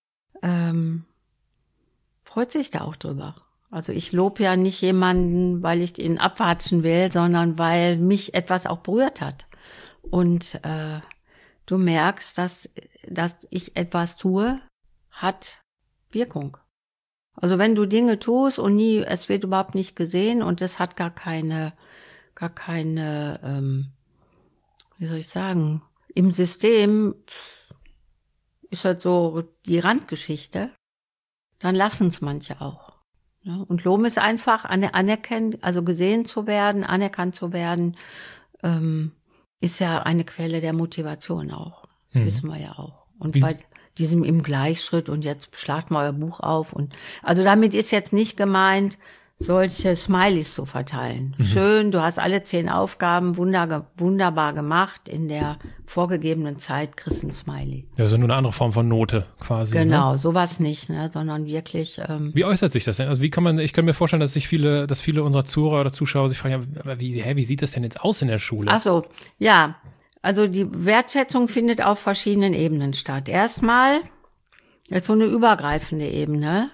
C: freut sich da auch drüber. Also ich lobe ja nicht jemanden, weil ich ihn abwatschen will, sondern weil mich etwas auch berührt hat. Und du merkst, dass ich etwas tue, hat Wirkung. Also wenn du Dinge tust und es wird überhaupt nicht gesehen und es hat gar keine, wie soll ich sagen, im System ist halt so die Randgeschichte, dann lassen es manche auch. Ja? Und Lob ist einfach anerkennen, also gesehen zu werden, anerkannt zu werden, ist ja eine Quelle der Motivation auch. Das wissen wir ja auch. Und bei diesem im Gleichschritt und jetzt schlagt mal euer Buch auf und also damit ist jetzt nicht gemeint, solche Smileys zu verteilen. Schön, du hast alle 10 Aufgaben wunderbar gemacht. In der vorgegebenen Zeit kriegst du ein Smiley.
D: Ja, also nur eine andere Form von Note quasi.
C: Genau,
D: ne?
C: sowas nicht, ne, sondern wirklich.
D: Wie äußert sich das denn? Also ich kann mir vorstellen, dass viele unserer Zuhörer oder Zuschauer sich fragen, ja, aber wie sieht das denn jetzt aus in der Schule?
C: Ach so, ja. Also die Wertschätzung findet auf verschiedenen Ebenen statt. Erstmal ist so eine übergreifende Ebene.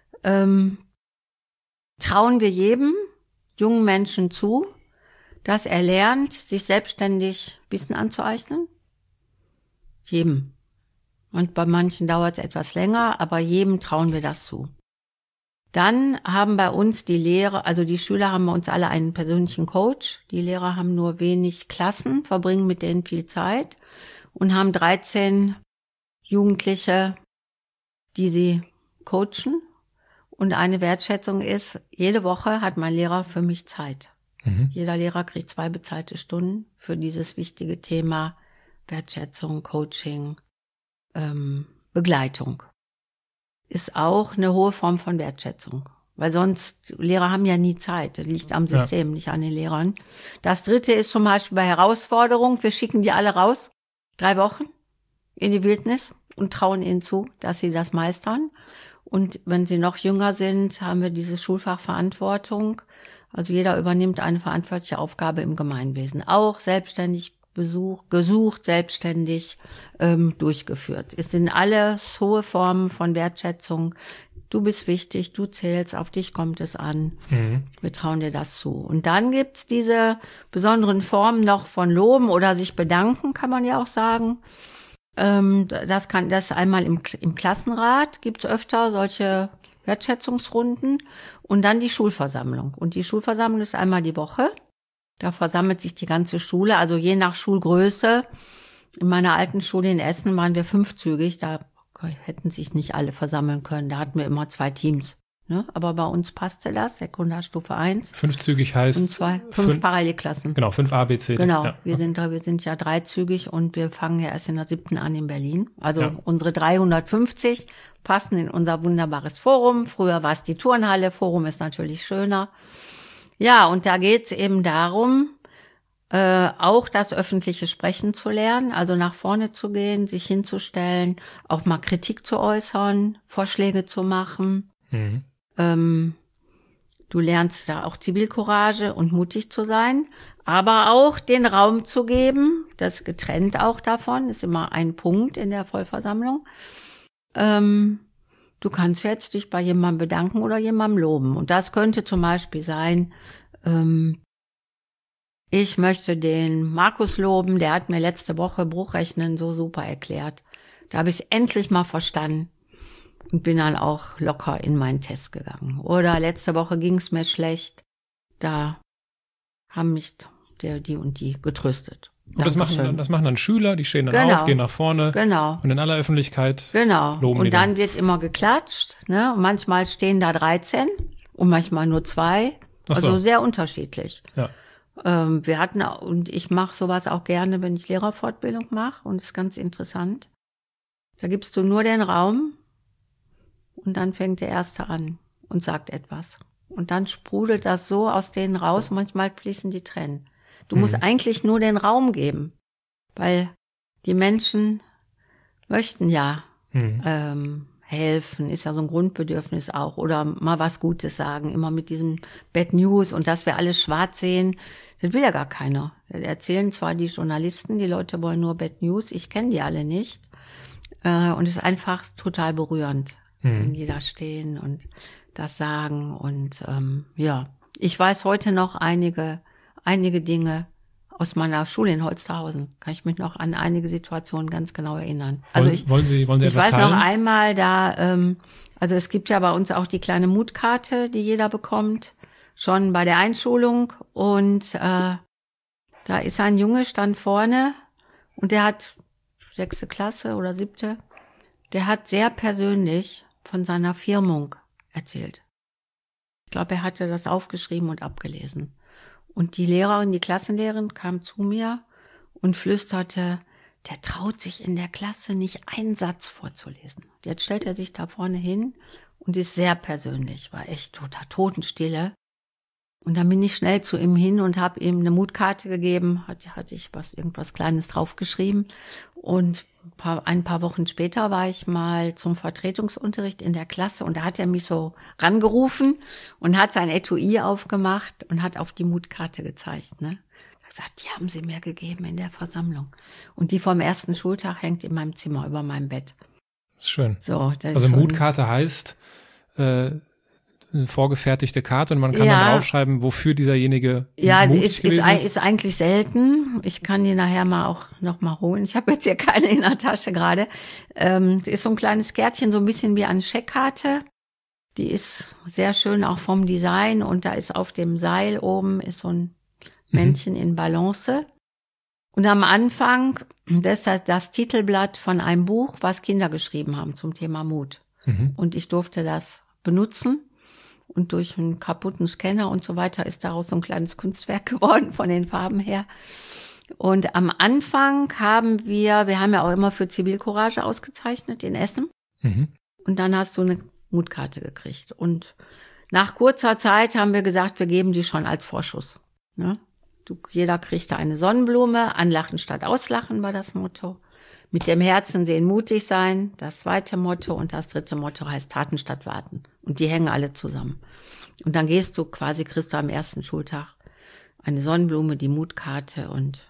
C: Trauen wir jedem jungen Menschen zu, dass er lernt, sich selbstständig Wissen anzueignen? Jedem. Und bei manchen dauert es etwas länger, aber jedem trauen wir das zu. Dann haben bei uns die Lehrer, also die Schüler haben bei uns alle einen persönlichen Coach. Die Lehrer haben nur wenig Klassen, verbringen mit denen viel Zeit und haben 13 Jugendliche, die sie coachen. Und eine Wertschätzung ist, jede Woche hat mein Lehrer für mich Zeit. Jeder Lehrer kriegt 2 bezahlte Stunden für dieses wichtige Thema Wertschätzung, Coaching, Begleitung. Ist auch eine hohe Form von Wertschätzung. Weil sonst, Lehrer haben ja nie Zeit. Das liegt am System, nicht an den Lehrern. Das 3. ist zum Beispiel bei Herausforderungen. Wir schicken die alle raus, 3 Wochen in die Wildnis und trauen ihnen zu, dass sie das meistern. Und wenn sie noch jünger sind, haben wir dieses Schulfach Verantwortung. Also jeder übernimmt eine verantwortliche Aufgabe im Gemeinwesen. Auch selbstständig gesucht, selbstständig durchgeführt. Es sind alles hohe Formen von Wertschätzung. Du bist wichtig, du zählst, auf dich kommt es an. Wir trauen dir das zu. Und dann gibt's diese besonderen Formen noch von Loben oder sich bedanken, kann man ja auch sagen. Das einmal im Klassenrat gibt's öfter solche Wertschätzungsrunden und dann die Schulversammlung. Und die Schulversammlung ist einmal die Woche. Da versammelt sich die ganze Schule, also je nach Schulgröße. In meiner alten Schule in Essen waren wir 5-zügig, da hätten sich nicht alle versammeln können. Da hatten wir immer 2 Teams. Ne? Aber bei uns passte das, Sekundarstufe 1.
D: 5-zügig heißt?
C: Und 5 Parallelklassen.
D: Genau, 5 A, B, C.
C: Genau,
D: ja.
C: wir sind ja 3-zügig und wir fangen ja erst in der 7. an in Berlin. Also unsere 350 passen in unser wunderbares Forum. Früher war es die Turnhalle, Forum ist natürlich schöner. Ja, und da geht's eben darum, auch das öffentliche Sprechen zu lernen, also nach vorne zu gehen, sich hinzustellen, auch mal Kritik zu äußern, Vorschläge zu machen. Du lernst da auch Zivilcourage und mutig zu sein, aber auch den Raum zu geben, das getrennt auch davon, ist immer ein Punkt in der Vollversammlung. Du kannst jetzt dich bei jemandem bedanken oder jemandem loben. Und das könnte zum Beispiel sein, ich möchte den Markus loben, der hat mir letzte Woche Bruchrechnen so super erklärt. Da habe ich es endlich mal verstanden. Und bin dann auch locker in meinen Test gegangen. Oder letzte Woche ging es mir schlecht. Da haben mich die und die getröstet.
D: Und das machen dann Schüler, die stehen dann auf, gehen nach vorne.
C: Genau.
D: Und in aller Öffentlichkeit
C: loben die. Und dann wird immer geklatscht. Ne? Und manchmal stehen da 13 und manchmal nur 2. Also sehr unterschiedlich.
D: Ja.
C: Und ich mache sowas auch gerne, wenn ich Lehrerfortbildung mache. Und es ist ganz interessant. Da gibst du nur den Raum. Und dann fängt der Erste an und sagt etwas. Und dann sprudelt das so aus denen raus, manchmal fließen die Tränen. Du musst eigentlich nur den Raum geben, weil die Menschen möchten ja helfen, ist ja so ein Grundbedürfnis auch. Oder mal was Gutes sagen, immer mit diesem Bad News und dass wir alles schwarz sehen, das will ja gar keiner. Das erzählen zwar die Journalisten, die Leute wollen nur Bad News, ich kenne die alle nicht. Und es ist einfach total berührend. Wenn die da stehen und das sagen. Und ich weiß heute noch einige Dinge aus meiner Schule in Holsterhausen. Kann ich mich noch an einige Situationen ganz genau erinnern. Also
D: wollen Sie etwas teilen? Ich weiß
C: noch einmal da, also es gibt ja bei uns auch die kleine Mutkarte, die jeder bekommt, schon bei der Einschulung. Und da ist ein Junge, stand vorne und der hat 6. Klasse oder 7. Der hat sehr persönlich von seiner Firmung erzählt. Ich glaube, er hatte das aufgeschrieben und abgelesen. Und die Lehrerin, die Klassenlehrerin kam zu mir und flüsterte, der traut sich in der Klasse nicht einen Satz vorzulesen. Jetzt stellt er sich da vorne hin und ist sehr persönlich, war echt totenstille. Und dann bin ich schnell zu ihm hin und habe ihm eine Mutkarte gegeben, hatte ich irgendwas Kleines draufgeschrieben. Und ein paar Wochen später war ich mal zum Vertretungsunterricht in der Klasse und da hat er mich so rangerufen und hat sein Etui aufgemacht und hat auf die Mutkarte gezeigt, ne? Er hat gesagt, die haben sie mir gegeben in der Versammlung. Und die vom ersten Schultag hängt in meinem Zimmer über meinem Bett.
D: Das ist schön.
C: So,
D: also Mutkarte heißt eine vorgefertigte Karte und man kann dann draufschreiben, wofür dieserjenige mutig gewesen ist.
C: Ist eigentlich selten. Ich kann die nachher noch mal holen. Ich habe jetzt hier keine in der Tasche gerade. Das ist so ein kleines Kärtchen, so ein bisschen wie eine Scheckkarte. Die ist sehr schön auch vom Design und da ist auf dem Seil oben ist so ein Männchen in Balance. Und am Anfang, das ist das Titelblatt von einem Buch, was Kinder geschrieben haben zum Thema Mut. Und ich durfte das benutzen. Und durch einen kaputten Scanner und so weiter ist daraus so ein kleines Kunstwerk geworden von den Farben her. Und am Anfang haben wir haben ja auch immer für Zivilcourage ausgezeichnet in Essen. Und dann hast du eine Mutkarte gekriegt. Und nach kurzer Zeit haben wir gesagt, wir geben die schon als Vorschuss. Ne? Jeder kriegte eine Sonnenblume, anlachen statt auslachen war das Motto. Mit dem Herzen sehen, mutig sein, das zweite Motto. Und das dritte Motto heißt Taten statt Warten. Und die hängen alle zusammen. Und dann kriegst du am ersten Schultag eine Sonnenblume, die Mutkarte und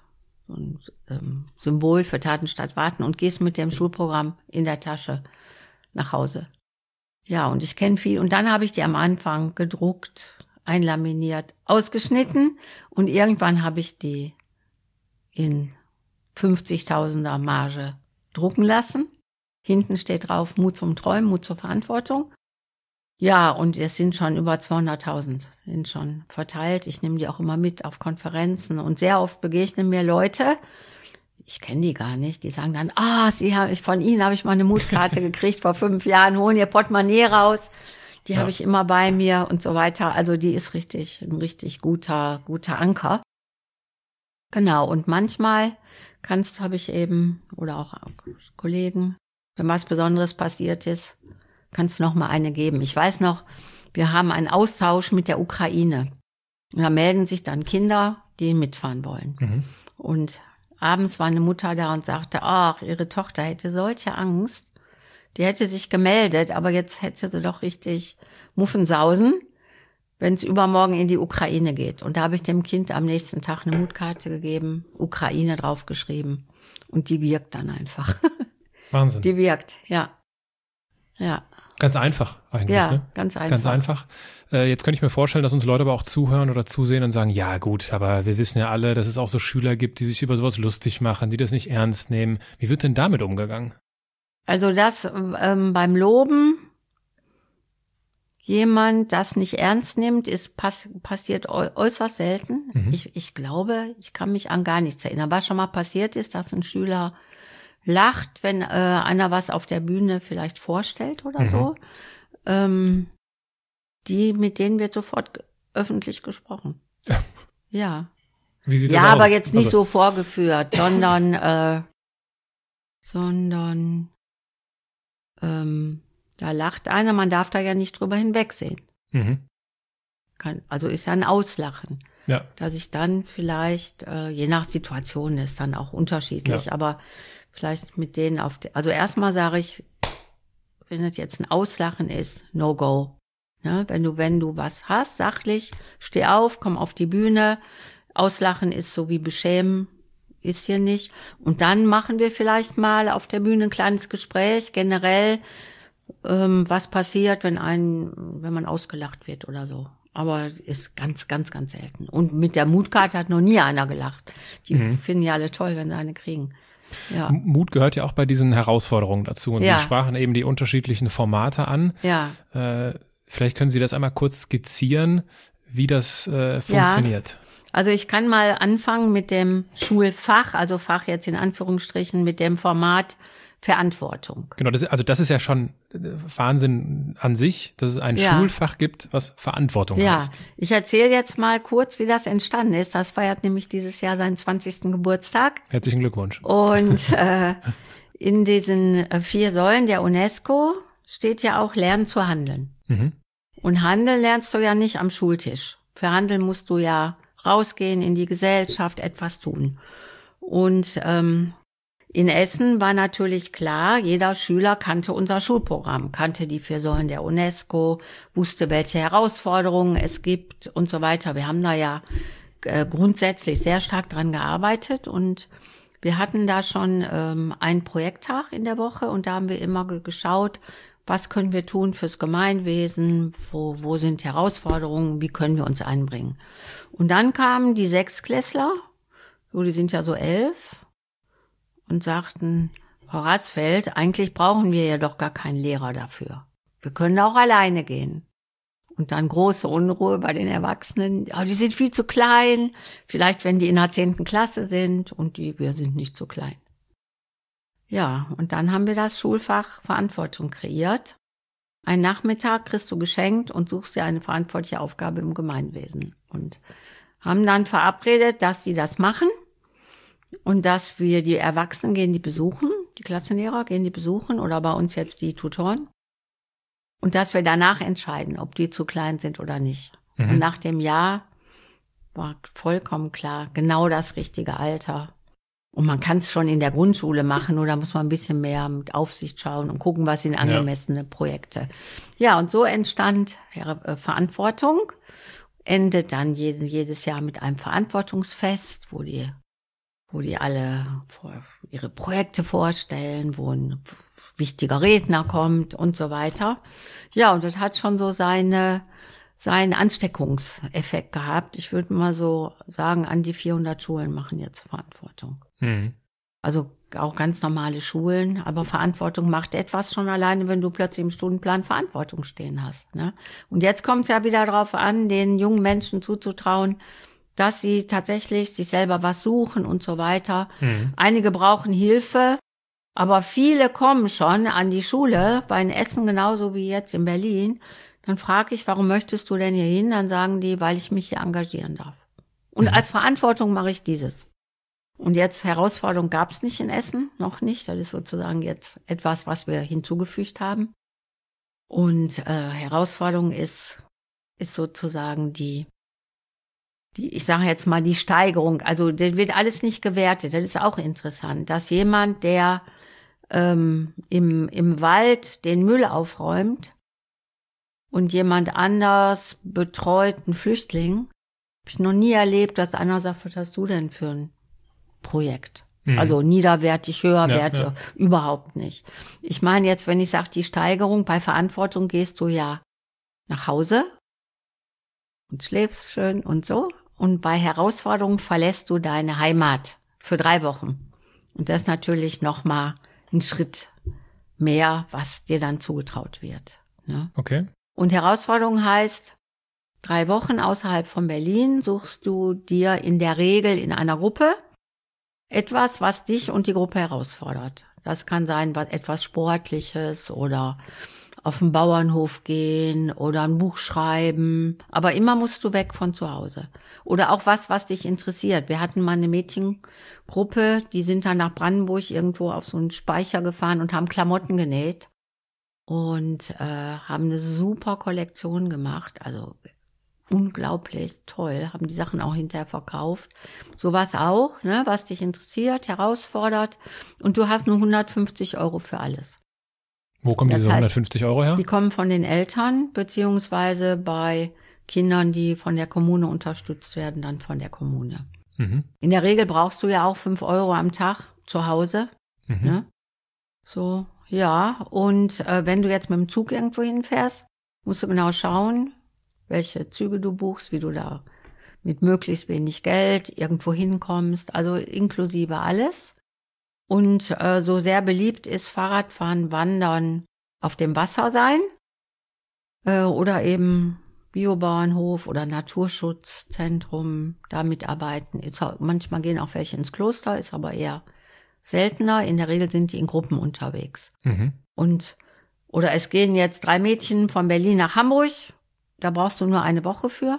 C: Symbol für Taten statt Warten und gehst mit dem Schulprogramm in der Tasche nach Hause. Ja, und ich kenne viel. Und dann habe ich die am Anfang gedruckt, einlaminiert, ausgeschnitten. Und irgendwann habe ich die in 50.000er Marge drucken lassen. Hinten steht drauf Mut zum Träumen, Mut zur Verantwortung. Ja, und es sind schon über 200.000 sind schon verteilt. Ich nehme die auch immer mit auf Konferenzen und sehr oft begegnen mir Leute, ich kenne die gar nicht, die sagen dann, von Ihnen habe ich mal eine Mutkarte gekriegt vor 5 Jahren, holen Ihr Portemonnaie raus. Die habe ich immer bei mir und so weiter. Also die ist ein richtig guter Anker. Genau, und manchmal habe ich eben, oder auch Kollegen, wenn was Besonderes passiert ist, kannst du noch mal eine geben. Ich weiß noch, wir haben einen Austausch mit der Ukraine. Und da melden sich dann Kinder, die mitfahren wollen. Und abends war eine Mutter da und sagte, ihre Tochter hätte solche Angst. Die hätte sich gemeldet, aber jetzt hätte sie doch richtig Muffensausen, wenn es übermorgen in die Ukraine geht. Und da habe ich dem Kind am nächsten Tag eine Mutkarte gegeben, Ukraine draufgeschrieben. Und die wirkt dann einfach.
D: Wahnsinn.
C: Die wirkt, ja. Ja.
D: Ganz einfach eigentlich,
C: ja,
D: ne?
C: Ganz einfach.
D: Ganz einfach. Jetzt könnte ich mir vorstellen, dass uns Leute aber auch zuhören oder zusehen und sagen, ja gut, aber wir wissen ja alle, dass es auch so Schüler gibt, die sich über sowas lustig machen, die das nicht ernst nehmen. Wie wird denn damit umgegangen? Also
C: das beim Loben, jemand das nicht ernst nimmt, passiert äußerst selten. Ich glaube, ich kann mich an gar nichts erinnern. Was schon mal passiert ist, dass ein Schüler lacht, wenn einer was auf der Bühne vielleicht vorstellt oder so. Mit denen wird sofort öffentlich gesprochen. Ja.
D: Wie sieht das
C: aus? Ja, aber jetzt nicht
D: so
C: vorgeführt, sondern da lacht einer, man darf da ja nicht drüber hinwegsehen. Also ist ja ein Auslachen.
D: Ja.
C: Dass ich dann vielleicht, je nach Situation ist dann auch unterschiedlich, aber vielleicht mit denen also erstmal sage ich, wenn es jetzt ein Auslachen ist, no go. Ne? Wenn du was hast, sachlich, steh auf, komm auf die Bühne. Auslachen ist so wie beschämen, ist hier nicht. Und dann machen wir vielleicht mal auf der Bühne ein kleines Gespräch, generell, was passiert, wenn man ausgelacht wird oder so. Aber ist ganz, ganz, ganz selten. Und mit der Mutkarte hat noch nie einer gelacht. Die finden ja alle toll, wenn sie eine kriegen. Ja.
D: Mut gehört ja auch bei diesen Herausforderungen dazu. Und Sie sprachen eben die unterschiedlichen Formate an.
C: Ja.
D: Vielleicht können Sie das einmal kurz skizzieren, wie das funktioniert.
C: Ja. Also ich kann mal anfangen mit dem Schulfach, also Fach jetzt in Anführungsstrichen, mit dem Format Verantwortung.
D: Genau, das ist ja schon Wahnsinn an sich, dass es ein Schulfach gibt, was Verantwortung heißt.
C: Ich erzähle jetzt mal kurz, wie das entstanden ist. Das feiert nämlich dieses Jahr seinen 20. Geburtstag.
D: Herzlichen Glückwunsch.
C: Und in diesen 4 Säulen der UNESCO steht ja auch Lernen zu handeln. Und handeln lernst du ja nicht am Schultisch. Für Handeln musst du ja rausgehen in die Gesellschaft, etwas tun. Und in Essen war natürlich klar, jeder Schüler kannte unser Schulprogramm, kannte die 4 Säulen der UNESCO, wusste, welche Herausforderungen es gibt und so weiter. Wir haben da ja grundsätzlich sehr stark dran gearbeitet und wir hatten da schon einen Projekttag in der Woche und da haben wir immer geschaut, was können wir tun fürs Gemeinwesen, wo sind Herausforderungen, wie können wir uns einbringen. Und dann kamen die 6-Klässler, die sind ja so 11, und sagten, Frau Rasfeld, eigentlich brauchen wir ja doch gar keinen Lehrer dafür. Wir können auch alleine gehen. Und dann große Unruhe bei den Erwachsenen. Ja, die sind viel zu klein. Vielleicht, wenn die in der 10. Klasse sind und wir sind nicht so klein. Ja, und dann haben wir das Schulfach Verantwortung kreiert. Einen Nachmittag kriegst du geschenkt und suchst dir eine verantwortliche Aufgabe im Gemeinwesen. Und haben dann verabredet, dass sie das machen. Und dass wir die Erwachsenen gehen die besuchen, die Klassenlehrer gehen die besuchen oder bei uns jetzt die Tutoren. Und dass wir danach entscheiden, ob die zu klein sind oder nicht. Und nach dem Jahr war vollkommen klar, genau das richtige Alter. Und man kann es schon in der Grundschule machen, nur da muss man ein bisschen mehr mit Aufsicht schauen und gucken, was sind angemessene Projekte. Ja, und so entstand Verantwortung, endet dann jedes Jahr mit einem Verantwortungsfest, wo die alle ihre Projekte vorstellen, wo ein wichtiger Redner kommt und so weiter. Ja, und das hat schon so seinen Ansteckungseffekt gehabt. Ich würde mal so sagen, an die 400 Schulen machen jetzt Verantwortung. Also auch ganz normale Schulen, aber Verantwortung macht etwas schon alleine, wenn du plötzlich im Stundenplan Verantwortung stehen hast. Ne? Und jetzt kommt es ja wieder darauf an, den jungen Menschen zuzutrauen, dass sie tatsächlich sich selber was suchen und so weiter. Einige brauchen Hilfe, aber viele kommen schon an die Schule, bei den Essen genauso wie jetzt in Berlin. Dann frage ich, warum möchtest du denn hier hin? Dann sagen die, weil ich mich hier engagieren darf. Und als Verantwortung mache ich dieses. Und jetzt Herausforderung gab es nicht in Essen, noch nicht. Das ist sozusagen jetzt etwas, was wir hinzugefügt haben. Und Herausforderung ist sozusagen die, ich sage jetzt mal, die Steigerung. Also das wird alles nicht gewertet. Das ist auch interessant, dass jemand, der im Wald den Müll aufräumt und jemand anders betreut einen Flüchtling, habe ich noch nie erlebt, dass einer sagt, was hast du denn für ein Projekt? Also niederwertig, höherwertig, überhaupt nicht. Ich meine jetzt, wenn ich sage, die Steigerung, bei Verantwortung gehst du ja nach Hause und schläfst schön und so. Und bei Herausforderungen verlässt du deine Heimat für 3 Wochen. Und das ist natürlich nochmal ein Schritt mehr, was dir dann zugetraut wird. Ne?
D: Okay.
C: Und Herausforderung heißt, 3 Wochen außerhalb von Berlin suchst du dir in der Regel in einer Gruppe etwas, was dich und die Gruppe herausfordert. Das kann sein, etwas Sportliches oder auf den Bauernhof gehen oder ein Buch schreiben. Aber immer musst du weg von zu Hause. Oder auch was dich interessiert. Wir hatten mal eine Mädchengruppe, die sind dann nach Brandenburg irgendwo auf so einen Speicher gefahren und haben Klamotten genäht. Und haben eine super Kollektion gemacht. Also unglaublich toll. Haben die Sachen auch hinterher verkauft. Sowas auch, ne, was dich interessiert, herausfordert. Und du hast nur 150 € für alles.
D: Wo kommen diese 150 € her?
C: Die kommen von den Eltern, beziehungsweise bei Kindern, die von der Kommune unterstützt werden, dann von der Kommune. In der Regel brauchst du ja auch 5 € am Tag zu Hause. Ne? So, ja. Und wenn du jetzt mit dem Zug irgendwo hinfährst, musst du genau schauen, welche Züge du buchst, wie du da mit möglichst wenig Geld irgendwo hinkommst. Also inklusive alles. Und so sehr beliebt ist Fahrradfahren, Wandern, auf dem Wasser sein oder eben Biobauernhof oder Naturschutzzentrum da mitarbeiten. Manchmal gehen auch welche ins Kloster, ist aber eher seltener. In der Regel sind die in Gruppen unterwegs. Oder es gehen jetzt 3 Mädchen von Berlin nach Hamburg. Da brauchst du nur eine Woche für.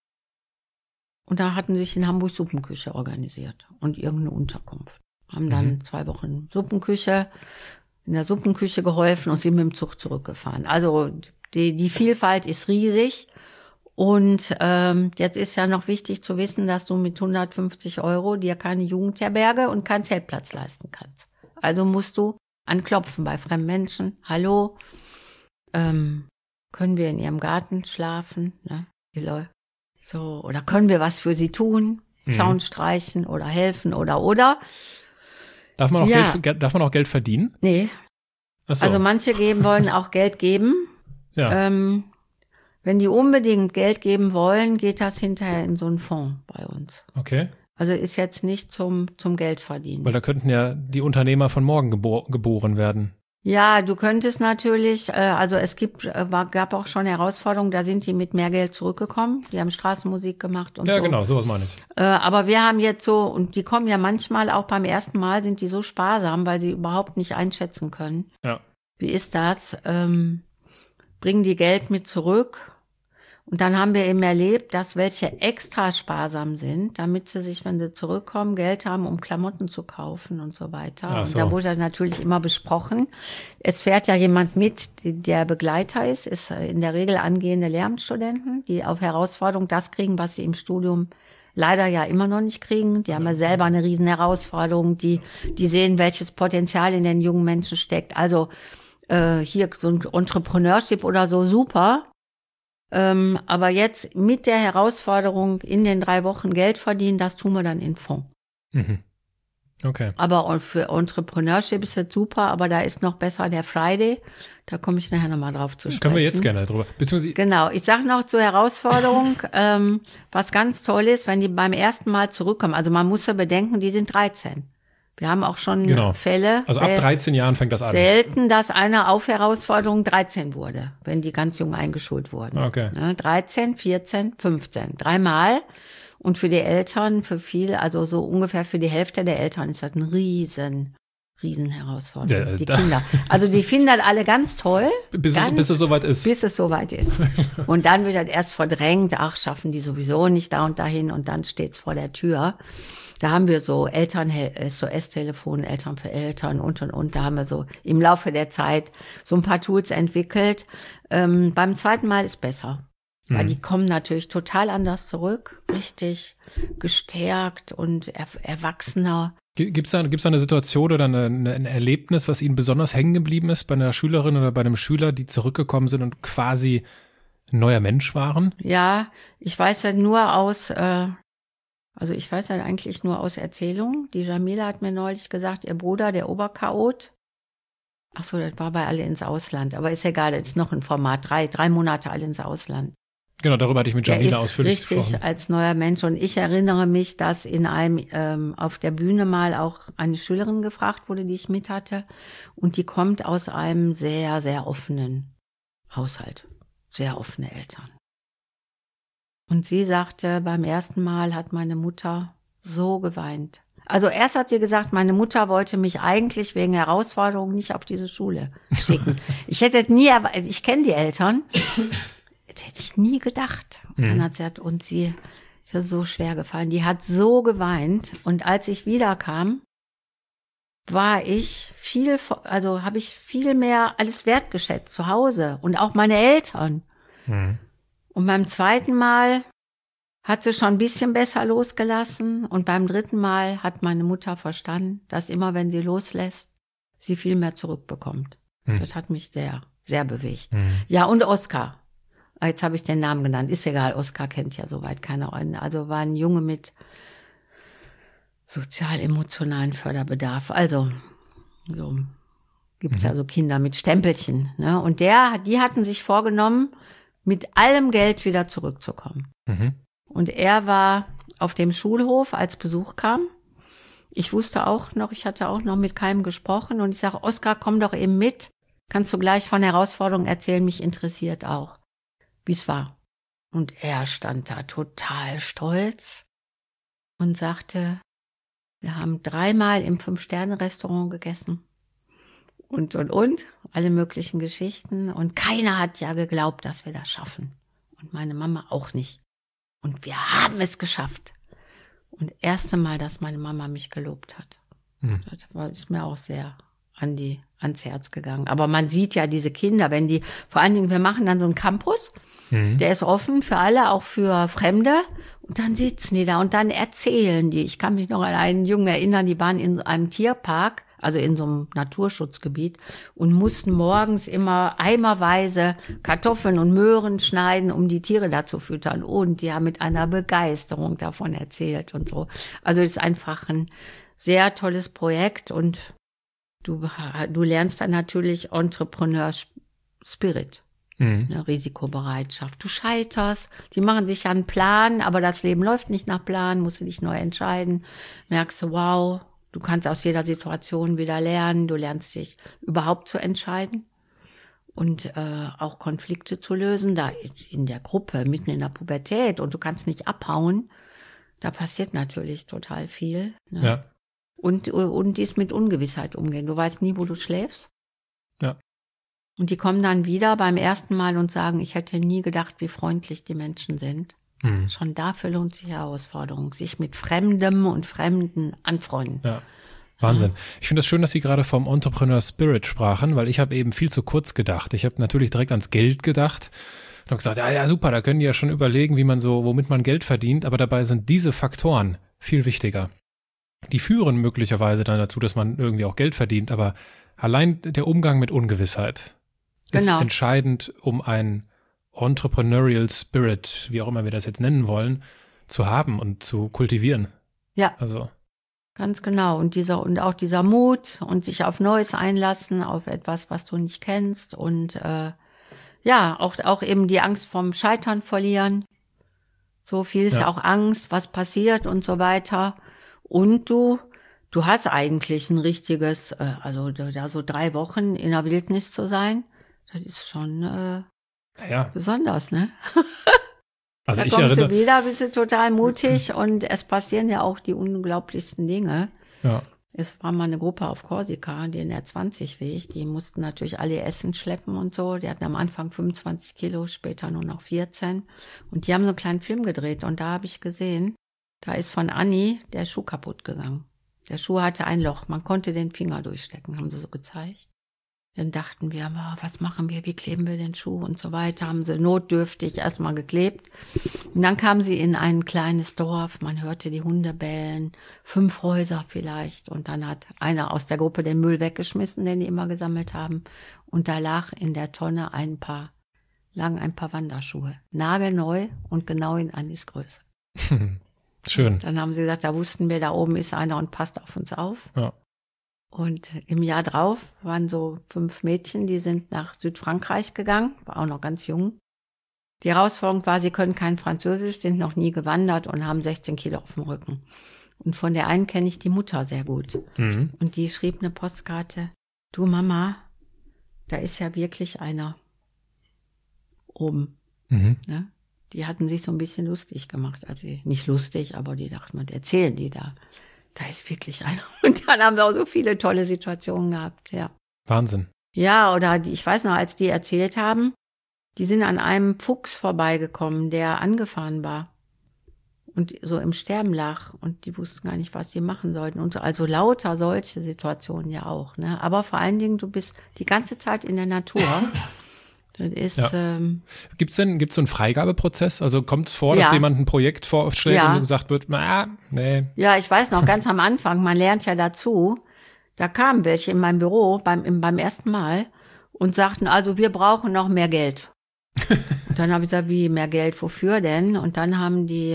C: Und da hatten sich in Hamburg Suppenküche organisiert und irgendeine Unterkunft. Haben dann 2 Wochen Suppenküche. in der Suppenküche geholfen und sind mit dem Zug zurückgefahren. Also die Vielfalt ist riesig. Und jetzt ist ja noch wichtig zu wissen, dass du mit 150 € dir keine Jugendherberge und keinen Zeltplatz leisten kannst. Also musst du anklopfen bei fremden Menschen. Hallo, können wir in Ihrem Garten schlafen? Ne? So, oder können wir was für Sie tun? Zaun streichen oder helfen oder.
D: Darf man auch Geld verdienen?
C: Nee.
D: Ach so.
C: Also manche wollen auch Geld geben.
D: Ja.
C: Wenn die unbedingt Geld geben wollen, geht das hinterher in so einen Fonds bei uns.
D: Okay.
C: Also ist jetzt nicht zum Geld verdienen.
D: Weil da könnten ja die Unternehmer von morgen geboren werden.
C: Ja, du könntest natürlich, also es gab auch schon Herausforderungen, da sind die mit mehr Geld zurückgekommen. Die haben Straßenmusik gemacht und so.
D: Ja, genau, sowas meine ich.
C: Aber wir haben jetzt so, und die kommen ja manchmal auch beim ersten Mal, sind die so sparsam, weil sie überhaupt nicht einschätzen können.
D: Ja.
C: Wie ist das? Bringen die Geld mit zurück? Und dann haben wir eben erlebt, dass welche extra sparsam sind, damit sie sich, wenn sie zurückkommen, Geld haben, um Klamotten zu kaufen und so weiter.
D: Ach so.
C: Und da wurde das natürlich immer besprochen. Es fährt ja jemand mit, der Begleiter ist in der Regel angehende Lehramtsstudenten, die auf Herausforderung das kriegen, was sie im Studium leider ja immer noch nicht kriegen. Die haben ja selber eine riesen Herausforderung, die sehen, welches Potenzial in den jungen Menschen steckt. Also hier so ein Entrepreneurship oder so, super. Aber jetzt mit der Herausforderung in den 3 Wochen Geld verdienen, das tun wir dann in Fonds.
D: Mhm. Okay.
C: Aber für Entrepreneurship ist das super, aber da ist noch besser der Friday. Da komme ich nachher nochmal drauf zu sprechen.
D: Können wir jetzt gerne drüber.
C: Genau, ich sage noch zur Herausforderung, was ganz toll ist, wenn die beim ersten Mal zurückkommen. Also man muss ja bedenken, die sind 13. Wir haben auch schon Fälle.
D: Also ab 13 Jahren fängt das an.
C: Selten, dass einer auf Herausforderung 13 wurde, wenn die ganz jung eingeschult wurden.
D: Okay.
C: 13, 14, 15. 3-mal. Und für die Eltern, also so ungefähr für die Hälfte der Eltern ist das ein riesen Herausforderung. Die Kinder. Also die finden das alle ganz toll.
D: Bis es soweit ist.
C: Bis es soweit ist. Und dann wird das erst verdrängt. Ach, schaffen die sowieso nicht da und dahin. Und dann steht's vor der Tür. Da haben wir so SOS-Telefon, Eltern für Eltern und. Da haben wir so im Laufe der Zeit so ein paar Tools entwickelt. Beim zweiten Mal ist besser. Weil die kommen natürlich total anders zurück. Richtig gestärkt und erwachsener.
D: Gibt's da eine Situation oder ein Erlebnis, was Ihnen besonders hängen geblieben ist bei einer Schülerin oder bei einem Schüler, die zurückgekommen sind und quasi ein neuer Mensch waren?
C: Ja, ich weiß ja eigentlich nur aus Erzählungen. Die Jamila hat mir neulich gesagt, ihr Bruder, der Oberchaot. Ach so, das war bei Alle ins Ausland. Aber ist egal, das ist noch ein Format. 3 Monate Alle ins Ausland.
D: Genau, darüber hatte ich mit Jamila ausführlich gesprochen.
C: Richtig als neuer Mensch. Und ich erinnere mich, dass in einem auf der Bühne mal auch eine Schülerin gefragt wurde, die ich mit hatte. Und die kommt aus einem sehr, sehr offenen Haushalt. Sehr offene Eltern. Und sie sagte, beim ersten Mal hat meine Mutter so geweint. Also erst hat sie gesagt, meine Mutter wollte mich eigentlich wegen Herausforderungen nicht auf diese Schule schicken. Ich kenne die Eltern. Das hätte ich nie gedacht. Und dann hat sie gesagt, und sie ist ja so schwer gefallen. Die hat so geweint. Und als ich wiederkam, habe ich viel mehr alles wertgeschätzt zu Hause und auch meine Eltern. Und beim zweiten Mal hat sie schon ein bisschen besser losgelassen. Und beim dritten Mal hat meine Mutter verstanden, dass immer, wenn sie loslässt, sie viel mehr zurückbekommt. Das hat mich sehr, sehr bewegt. Ja, und Oskar. Jetzt habe ich den Namen genannt. Ist egal, Oskar kennt ja soweit keiner. Also war ein Junge mit sozial-emotionalen Förderbedarf. Also so gibt's ja so Kinder mit Stempelchen. Ne? Und die hatten sich vorgenommen, mit allem Geld wieder zurückzukommen. Und er war auf dem Schulhof, als Besuch kam. Ich hatte auch noch mit keinem gesprochen. Und ich sage, Oskar, komm doch eben mit. Kannst du gleich von Herausforderungen erzählen, mich interessiert auch, wie es war. Und er stand da total stolz und sagte, wir haben 3-mal im 5-Sterne-Restaurant gegessen. Und, alle möglichen Geschichten. Und keiner hat ja geglaubt, dass wir das schaffen. Und meine Mama auch nicht. Und wir haben es geschafft. Und das erste Mal, dass meine Mama mich gelobt hat. Das ist mir auch sehr, ans Herz gegangen. Aber man sieht ja diese Kinder, vor allen Dingen, wir machen dann so einen Campus, der ist offen für alle, auch für Fremde. Und dann sitzen die da und dann erzählen die. Ich kann mich noch an einen Jungen erinnern, die waren in einem Tierpark, also in so einem Naturschutzgebiet und mussten morgens immer eimerweise Kartoffeln und Möhren schneiden, um die Tiere da zu füttern. Und die haben mit einer Begeisterung davon erzählt und so. Also es ist einfach ein sehr tolles Projekt und du lernst dann natürlich Entrepreneur Spirit. Eine Risikobereitschaft. Du scheiterst, die machen sich ja einen Plan, aber das Leben läuft nicht nach Plan, musst du dich neu entscheiden. Merkst du, wow, du kannst aus jeder Situation wieder lernen, du lernst dich überhaupt zu entscheiden und auch Konflikte zu lösen, da in der Gruppe, mitten in der Pubertät und du kannst nicht abhauen, da passiert natürlich total viel. Ne?
D: Ja.
C: Und dies mit Ungewissheit umgehen. Du weißt nie, wo du schläfst.
D: Ja.
C: Und die kommen dann wieder beim ersten Mal und sagen, ich hätte nie gedacht, wie freundlich die Menschen sind. Schon dafür lohnt sich Herausforderung, sich mit Fremdem und Fremden anfreunden.
D: Ja, Wahnsinn. Ich finde das schön, dass Sie gerade vom Entrepreneur Spirit sprachen, weil ich habe eben viel zu kurz gedacht. Ich habe natürlich direkt ans Geld gedacht und habe gesagt, ja, super, da können die ja schon überlegen, womit man Geld verdient, aber dabei sind diese Faktoren viel wichtiger. Die führen möglicherweise dann dazu, dass man irgendwie auch Geld verdient, aber allein der Umgang mit Ungewissheit ist entscheidend, um ein Entrepreneurial Spirit, wie auch immer wir das jetzt nennen wollen, zu haben und zu kultivieren.
C: Ja,
D: also
C: ganz genau. Und auch dieser Mut und sich auf Neues einlassen, auf etwas, was du nicht kennst und auch eben die Angst vom Scheitern verlieren. So viel ist ja auch Angst, was passiert und so weiter. Und du hast eigentlich ein richtiges, also da so 3 Wochen in der Wildnis zu sein, das ist schon besonders, ne?
D: Also
C: da kommst du wieder, bist du total mutig und es passieren ja auch die unglaublichsten Dinge.
D: Ja.
C: Es war mal eine Gruppe auf Korsika, die in der 20-Weg, die mussten natürlich alle Essen schleppen und so. Die hatten am Anfang 25 Kilo, später nur noch 14. Und die haben so einen kleinen Film gedreht und da habe ich gesehen, da ist von Anni der Schuh kaputt gegangen. Der Schuh hatte ein Loch, man konnte den Finger durchstecken, haben sie so gezeigt. Dann dachten wir, was machen wir, wie kleben wir den Schuh und so weiter. Haben sie notdürftig erstmal geklebt. Und dann kam sie in ein kleines Dorf, man hörte die Hunde bellen, 5 Häuser vielleicht. Und dann hat einer aus der Gruppe den Müll weggeschmissen, den die immer gesammelt haben. Und da lag in der Tonne lagen ein paar Wanderschuhe. Nagelneu und genau in Annis Größe.
D: Schön.
C: Dann haben sie gesagt, da wussten wir, da oben ist einer und passt auf uns auf.
D: Ja.
C: Und im Jahr drauf waren so 5 Mädchen, die sind nach Südfrankreich gegangen, war auch noch ganz jung. Die Herausforderung war, sie können kein Französisch, sind noch nie gewandert und haben 16 Kilo auf dem Rücken. Und von der einen kenne ich die Mutter sehr gut. Mhm. Und die schrieb eine Postkarte, du Mama, da ist ja wirklich einer oben. Mhm. Ne? Die hatten sich so ein bisschen lustig gemacht, also nicht lustig, aber die dachten, was erzählen die da? Da ist wirklich einer. Und dann haben wir auch so viele tolle Situationen gehabt, ja.
D: Wahnsinn.
C: Ja, oder ich weiß noch, als die erzählt haben, die sind an einem Fuchs vorbeigekommen, der angefahren war und so im Sterben lag und die wussten gar nicht, was sie machen sollten. Und so, also lauter solche Situationen ja auch, ne? Aber vor allen Dingen, du bist die ganze Zeit in der Natur. Das ist,
D: Gibt's so einen Freigabeprozess? Also kommt es vor, dass jemand ein Projekt vorschlägt und gesagt wird, nee.
C: Ja, ich weiß noch, ganz am Anfang, man lernt ja dazu, da kamen welche in mein Büro beim ersten Mal und sagten, also wir brauchen noch mehr Geld. Und dann habe ich gesagt, wie mehr Geld, wofür denn? Und dann haben die,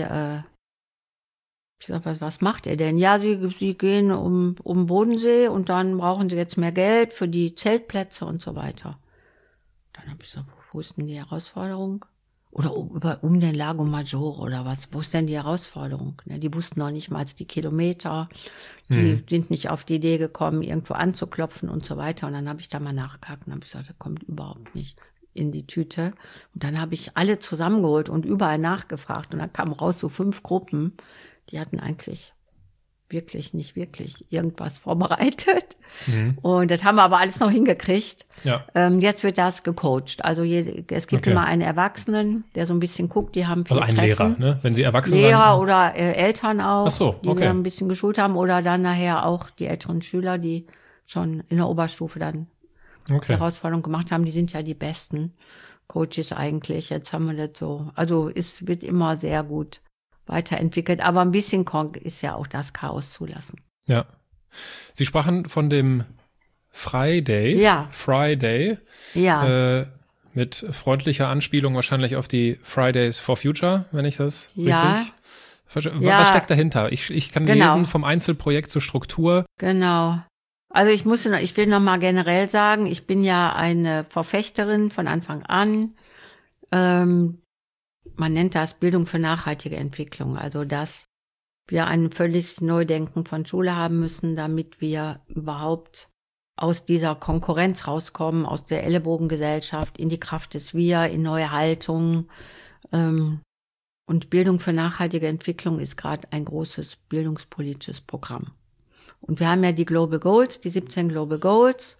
C: ich sag, was macht ihr denn? Ja, sie gehen um Bodensee und dann brauchen sie jetzt mehr Geld für die Zeltplätze und so weiter. Dann habe ich gesagt, wo ist denn die Herausforderung? Oder um den Lago Maggiore oder was? Wo ist denn die Herausforderung? Die wussten noch nicht mal die Kilometer. Die sind nicht auf die Idee gekommen, irgendwo anzuklopfen und so weiter. Und dann habe ich da mal nachgehakt und habe gesagt, das kommt überhaupt nicht in die Tüte. Und dann habe ich alle zusammengeholt und überall nachgefragt. Und dann kamen raus so 5 Gruppen, die hatten eigentlich nicht wirklich irgendwas vorbereitet. Mhm. Und das haben wir aber alles noch hingekriegt. Ja. Jetzt wird das gecoacht. Also es gibt immer einen Erwachsenen, der so ein bisschen guckt. Die haben 4
D: also ein
C: Treffen.
D: Lehrer, ne? Wenn sie erwachsen
C: Lehrer
D: waren.
C: oder Eltern auch,
D: Ach so,
C: die wir ein bisschen geschult haben. Oder dann nachher auch die älteren Schüler, die schon in der Oberstufe dann die Herausforderung gemacht haben. Die sind ja die besten Coaches eigentlich. Jetzt haben wir das so. Also es wird immer sehr gut weiterentwickelt. Aber ein bisschen ist ja auch das Chaos zulassen.
D: Ja. Sie sprachen von dem Friday.
C: Ja.
D: Friday.
C: Ja.
D: Mit freundlicher Anspielung wahrscheinlich auf die Fridays for Future, wenn ich das richtig verstehe.
C: Ja.
D: Was steckt dahinter? Ich kann lesen vom Einzelprojekt zur Struktur.
C: Genau. Also ich will noch mal generell sagen, ich bin ja eine Verfechterin von Anfang an. Man nennt das Bildung für nachhaltige Entwicklung. Also dass wir ein völliges Neudenken von Schule haben müssen, damit wir überhaupt aus dieser Konkurrenz rauskommen, aus der Ellenbogengesellschaft in die Kraft des Wir, in neue Haltungen. Und Bildung für nachhaltige Entwicklung ist gerade ein großes bildungspolitisches Programm. Und wir haben ja die Global Goals, die 17 Global Goals,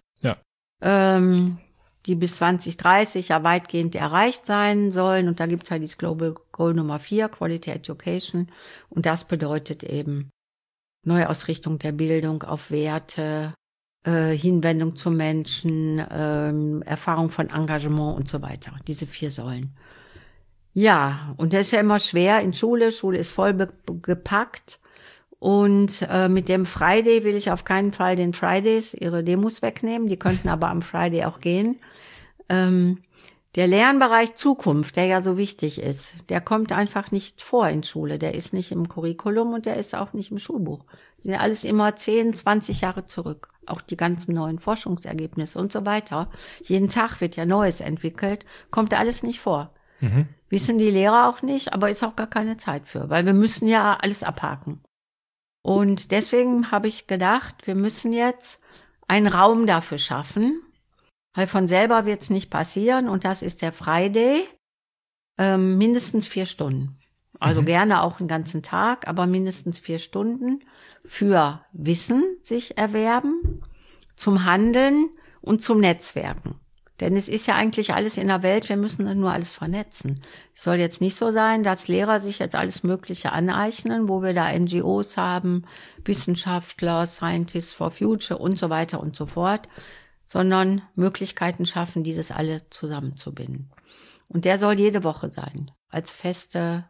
C: die bis 2030 ja weitgehend erreicht sein sollen. Und da gibt's ja dieses Global Goal Nummer 4, Quality Education. Und das bedeutet eben Neuausrichtung der Bildung auf Werte, Hinwendung zum Menschen, Erfahrung von Engagement und so weiter. Diese 4 Säulen. Ja, und das ist ja immer schwer in Schule. Schule ist voll gepackt. Und mit dem Friday will ich auf keinen Fall den Fridays ihre Demos wegnehmen. Die könnten aber am Friday auch gehen. Der Lernbereich Zukunft, der ja so wichtig ist, der kommt einfach nicht vor in Schule. Der ist nicht im Curriculum und der ist auch nicht im Schulbuch. Die sind alles immer 10, 20 Jahre zurück. Auch die ganzen neuen Forschungsergebnisse und so weiter. Jeden Tag wird ja Neues entwickelt. Kommt alles nicht vor. Wissen die Lehrer auch nicht, aber ist auch gar keine Zeit für, weil wir müssen ja alles abhaken. Und deswegen habe ich gedacht, wir müssen jetzt einen Raum dafür schaffen, weil von selber wird es nicht passieren. Und das ist der Friday, mindestens 4 Stunden. Also gerne auch einen ganzen Tag, aber mindestens 4 Stunden für Wissen sich erwerben, zum Handeln und zum Netzwerken. Denn es ist ja eigentlich alles in der Welt, wir müssen nur alles vernetzen. Es soll jetzt nicht so sein, dass Lehrer sich jetzt alles Mögliche aneignen, wo wir da NGOs haben, Wissenschaftler, Scientists for Future und so weiter und so fort, sondern Möglichkeiten schaffen, dieses alle zusammenzubinden. Und der soll jede Woche sein, als feste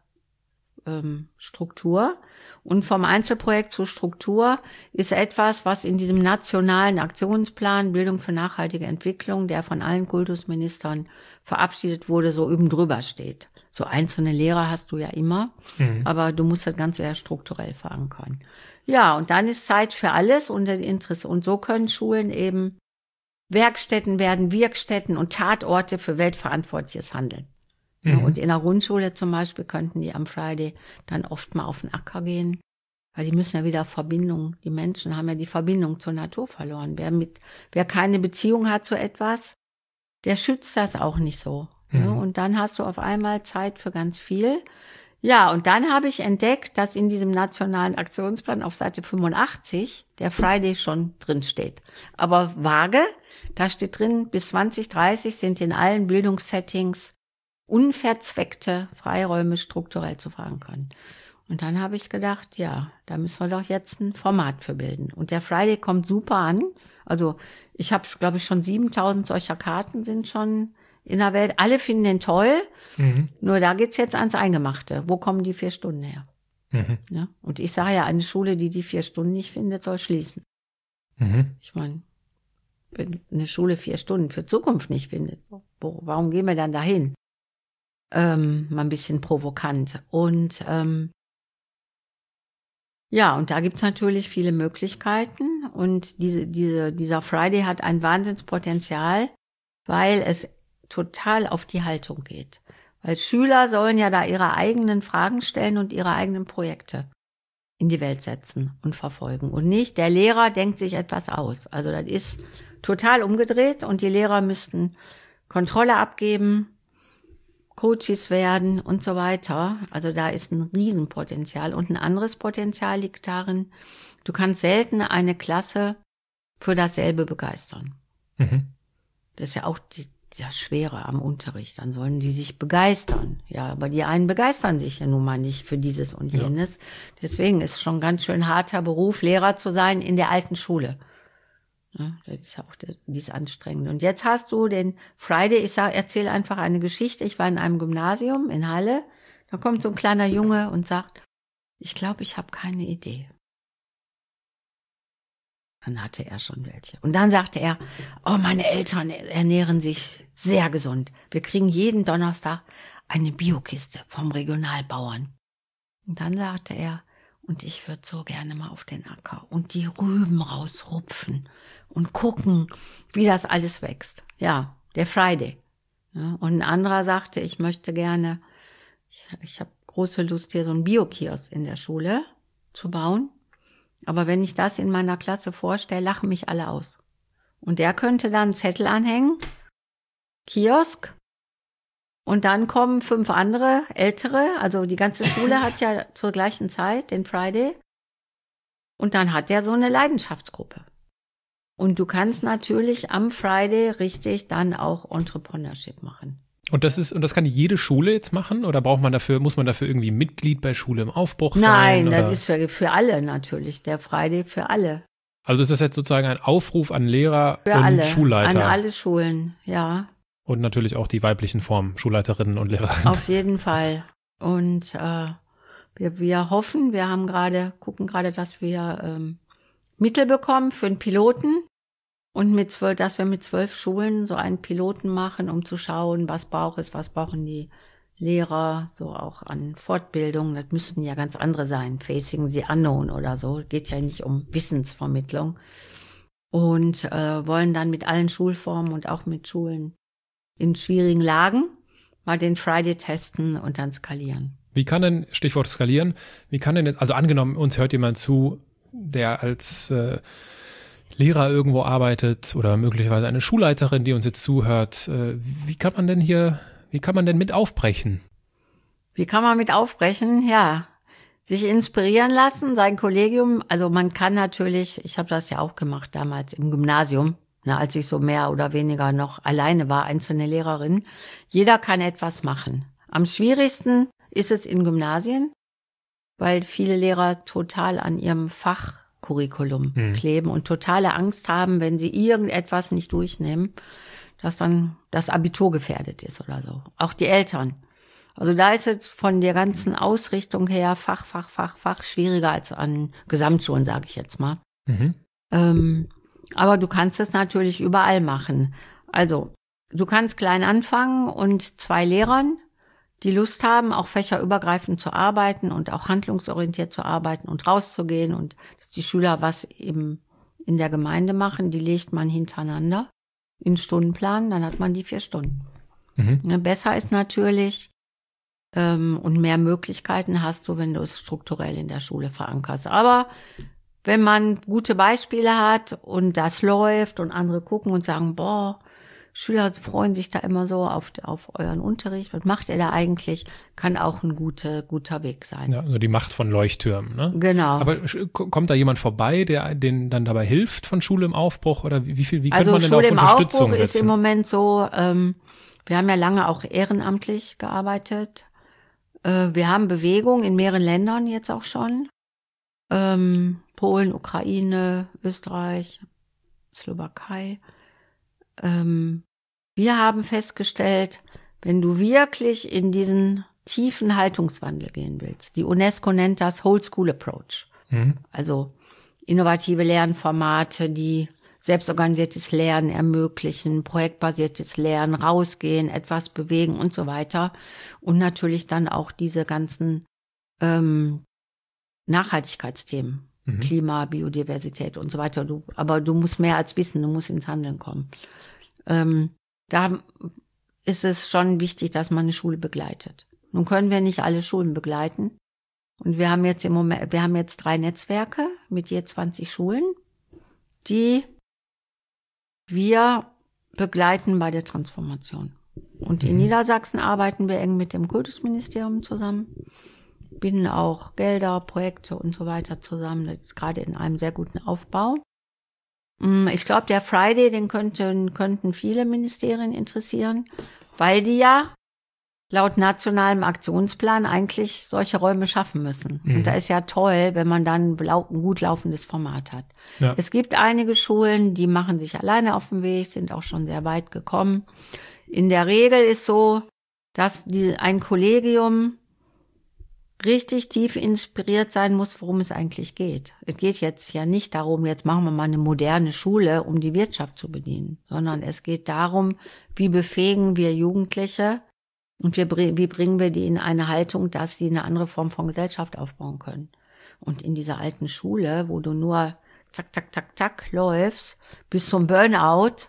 C: Struktur. Und vom Einzelprojekt zur Struktur ist etwas, was in diesem nationalen Aktionsplan Bildung für nachhaltige Entwicklung, der von allen Kultusministern verabschiedet wurde, so üben drüber steht. So einzelne Lehrer hast du ja immer, aber du musst das Ganze ja strukturell verankern. Ja, und dann ist Zeit für alles und das Interesse. Und so können Schulen eben Werkstätten werden, Wirkstätten und Tatorte für weltverantwortliches Handeln. Ja, und in der Grundschule zum Beispiel könnten die am Friday dann oft mal auf den Acker gehen, weil die müssen ja wieder Verbindung, die Menschen haben ja die Verbindung zur Natur verloren. Wer keine Beziehung hat zu etwas, der schützt das auch nicht so. Ja, und dann hast du auf einmal Zeit für ganz viel. Ja, und dann habe ich entdeckt, dass in diesem nationalen Aktionsplan auf Seite 85 der Friday schon drin steht. Aber vage, da steht drin, bis 2030 sind in allen Bildungssettings unverzweckte Freiräume strukturell zu verankern. Und dann habe ich gedacht, ja, da müssen wir doch jetzt ein Format für bilden. Und der Friday kommt super an. Also ich habe, glaube ich, schon 7000 solcher Karten sind schon in der Welt. Alle finden den toll. Nur da geht's jetzt ans Eingemachte. Wo kommen die 4 Stunden her? Ja? Und ich sage ja, eine Schule, die 4 Stunden nicht findet, soll schließen. Ich meine, wenn eine Schule 4 Stunden für Zukunft nicht findet, warum gehen wir dann dahin? Mal ein bisschen provokant. Und ja, und da gibt's natürlich viele Möglichkeiten. Und dieser Friday hat ein Wahnsinnspotenzial, weil es total auf die Haltung geht. Weil Schüler sollen ja da ihre eigenen Fragen stellen und ihre eigenen Projekte in die Welt setzen und verfolgen. Und nicht, der Lehrer denkt sich etwas aus. Also das ist total umgedreht und die Lehrer müssten Kontrolle abgeben, Coaches werden und so weiter. Also da ist ein Riesenpotenzial. Und ein anderes Potenzial liegt darin, du kannst selten eine Klasse für dasselbe begeistern. Das ist ja auch das Schwere am Unterricht. Dann sollen die sich begeistern. Ja, aber die einen begeistern sich ja nun mal nicht für dieses und jenes. Ja. Deswegen ist es schon ein ganz schön harter Beruf, Lehrer zu sein in der alten Schule. Ja, das ist ja auch dies anstrengend. Und jetzt hast du den Friday, erzähle einfach eine Geschichte. Ich war in einem Gymnasium in Halle. Da kommt so ein kleiner Junge und sagt, ich glaube, ich habe keine Idee. Dann hatte er schon welche. Und dann sagte er, oh, meine Eltern ernähren sich sehr gesund. Wir kriegen jeden Donnerstag eine Biokiste vom Regionalbauern. Und dann sagte er, und ich würde so gerne mal auf den Acker und die Rüben rausrupfen und gucken, wie das alles wächst. Ja, der Friday. Ja, und ein anderer sagte, ich möchte gerne, ich habe große Lust, hier so einen Biokiosk in der Schule zu bauen. Aber wenn ich das in meiner Klasse vorstelle, lachen mich alle aus. Und der könnte dann einen Zettel anhängen, Kiosk, und dann kommen 5 andere, ältere, also die ganze Schule hat ja zur gleichen Zeit den Friday. Und dann hat der so eine Leidenschaftsgruppe. Und du kannst natürlich am Friday richtig dann auch Entrepreneurship machen.
D: Und das kann jede Schule jetzt machen? Oder muss man dafür irgendwie Mitglied bei Schule im Aufbruch sein?
C: Nein,
D: oder?
C: das ist für alle natürlich, der Friday für alle.
D: Also ist das jetzt sozusagen ein Aufruf an Lehrer
C: Für
D: und
C: alle,
D: Schulleiter?
C: an alle Schulen, ja.
D: Und natürlich auch die weiblichen Formen, Schulleiterinnen und Lehrerinnen.
C: Auf jeden Fall. Und wir hoffen, gucken gerade, dass wir Mittel bekommen für einen Piloten. Und dass wir mit 12 Schulen so einen Piloten machen, um zu schauen, was brauchen die Lehrer, so auch an Fortbildung. Das müssten ja ganz andere sein, Facing the Unknown oder so. Geht ja nicht um Wissensvermittlung. Und wollen dann mit allen Schulformen und auch mit Schulen in schwierigen Lagen mal den Friday testen und dann skalieren.
D: Wie kann denn, Stichwort skalieren, also angenommen, uns hört jemand zu, der als Lehrer irgendwo arbeitet oder möglicherweise eine Schulleiterin, die uns jetzt zuhört. Wie kann man denn mit aufbrechen?
C: Wie kann man mit aufbrechen? Ja, sich inspirieren lassen, sein Kollegium. Also man kann natürlich, ich habe das ja auch gemacht damals im Gymnasium, als ich so mehr oder weniger noch alleine war, einzelne Lehrerin. Jeder kann etwas machen. Am schwierigsten ist es in Gymnasien, weil viele Lehrer total an ihrem Fachcurriculum kleben und totale Angst haben, wenn sie irgendetwas nicht durchnehmen, dass dann das Abitur gefährdet ist oder so. Auch die Eltern. Also da ist es von der ganzen Ausrichtung her Fach schwieriger als an Gesamtschulen, sage ich jetzt mal. Aber du kannst es natürlich überall machen. Also du kannst klein anfangen und 2 Lehrern, die Lust haben, auch fächerübergreifend zu arbeiten und auch handlungsorientiert zu arbeiten und rauszugehen und dass die Schüler was eben in der Gemeinde machen, die legt man hintereinander in Stundenplan, dann hat man die 4 Stunden. Besser ist natürlich und mehr Möglichkeiten hast du, wenn du es strukturell in der Schule verankerst. Aber wenn man gute Beispiele hat und das läuft und andere gucken und sagen, boah, Schüler freuen sich da immer so auf euren Unterricht, was macht ihr da eigentlich, kann auch ein guter Weg sein. Ja,
D: also die Macht von Leuchttürmen, ne?
C: Genau.
D: Aber kommt da jemand vorbei, der denen dann dabei hilft von Schule im Aufbruch oder wie könnte man denn
C: also
D: auf
C: Schule im
D: Unterstützung
C: Aufbruch
D: setzen?
C: ist im Moment so, wir haben ja lange auch ehrenamtlich gearbeitet. Wir haben Bewegung in mehreren Ländern jetzt auch schon. Polen, Ukraine, Österreich, Slowakei. Wir haben festgestellt, wenn du wirklich in diesen tiefen Haltungswandel gehen willst, die UNESCO nennt das Whole School Approach, also innovative Lernformate, die selbstorganisiertes Lernen ermöglichen, projektbasiertes Lernen, rausgehen, etwas bewegen und so weiter und natürlich dann auch diese ganzen Nachhaltigkeitsthemen. Klima, Biodiversität und so weiter. Aber du musst mehr als wissen, du musst ins Handeln kommen. Da ist es schon wichtig, dass man eine Schule begleitet. Nun können wir nicht alle Schulen begleiten. Und wir haben jetzt 3 Netzwerke mit je 20 Schulen, die wir begleiten bei der Transformation. Und in Niedersachsen arbeiten wir eng mit dem Kultusministerium zusammen. Binden auch Gelder, Projekte und so weiter zusammen. Das ist gerade in einem sehr guten Aufbau. Ich glaube, der Friday, den könnten viele Ministerien interessieren, weil die ja laut nationalem Aktionsplan eigentlich solche Räume schaffen müssen. Und da ist ja toll, wenn man dann ein gut laufendes Format hat.
D: Ja.
C: Es gibt einige Schulen, die machen sich alleine auf den Weg, sind auch schon sehr weit gekommen. In der Regel ist so, dass ein Kollegium richtig tief inspiriert sein muss, worum es eigentlich geht. Es geht jetzt ja nicht darum, jetzt machen wir mal eine moderne Schule, um die Wirtschaft zu bedienen, sondern es geht darum, wie befähigen wir Jugendliche und wie bringen wir die in eine Haltung, dass sie eine andere Form von Gesellschaft aufbauen können. Und in dieser alten Schule, wo du nur zack, zack, zack, zack läufst, bis zum Burnout,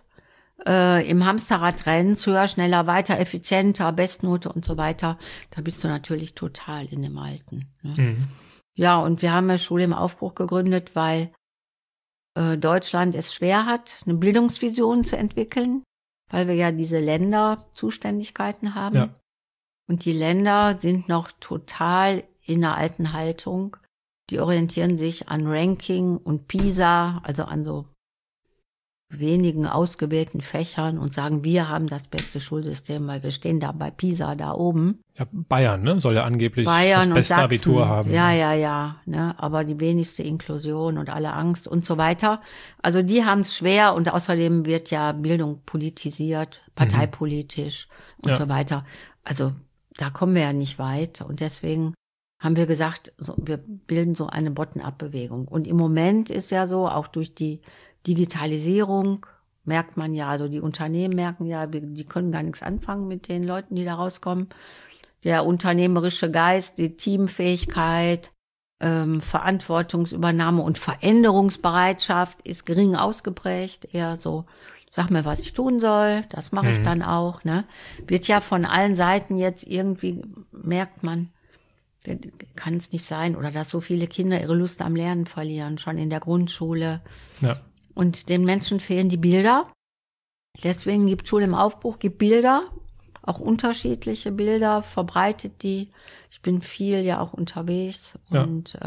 C: im Hamsterrad rennst, höher, schneller, weiter, effizienter, Bestnote und so weiter, da bist du natürlich total in dem Alten. Ne? Ja, und wir haben eine Schule im Aufbruch gegründet, weil Deutschland es schwer hat, eine Bildungsvision zu entwickeln, weil wir ja diese Länderzuständigkeiten haben. Ja. Und die Länder sind noch total in der alten Haltung. Die orientieren sich an Ranking und PISA, also an so wenigen ausgewählten Fächern und sagen, wir haben das beste Schulsystem, weil wir stehen da bei PISA da oben.
D: Ja, Bayern, ne, soll ja angeblich
C: Bayern
D: das beste
C: und
D: Abitur haben.
C: Ja, ne, aber die wenigste Inklusion und alle Angst und so weiter. Also die haben es schwer und außerdem wird ja Bildung politisiert, parteipolitisch und so weiter. Also da kommen wir ja nicht weit und deswegen haben wir gesagt, wir bilden so eine Bottom-up-Bewegung. Und im Moment ist ja so, auch durch die Digitalisierung merkt man ja, also die Unternehmen merken ja, die können gar nichts anfangen mit den Leuten, die da rauskommen. Der unternehmerische Geist, die Teamfähigkeit, Verantwortungsübernahme und Veränderungsbereitschaft ist gering ausgeprägt. Eher so, sag mir, was ich tun soll, das mache ich dann auch. Ne? Wird ja von allen Seiten jetzt irgendwie, merkt man, kann es nicht sein. Oder dass so viele Kinder ihre Lust am Lernen verlieren, schon in der Grundschule. Ja. Und den Menschen fehlen die Bilder. Deswegen gibt Schule im Aufbruch, gibt Bilder, auch unterschiedliche Bilder, verbreitet die. Ich bin viel ja auch unterwegs. Ja. Und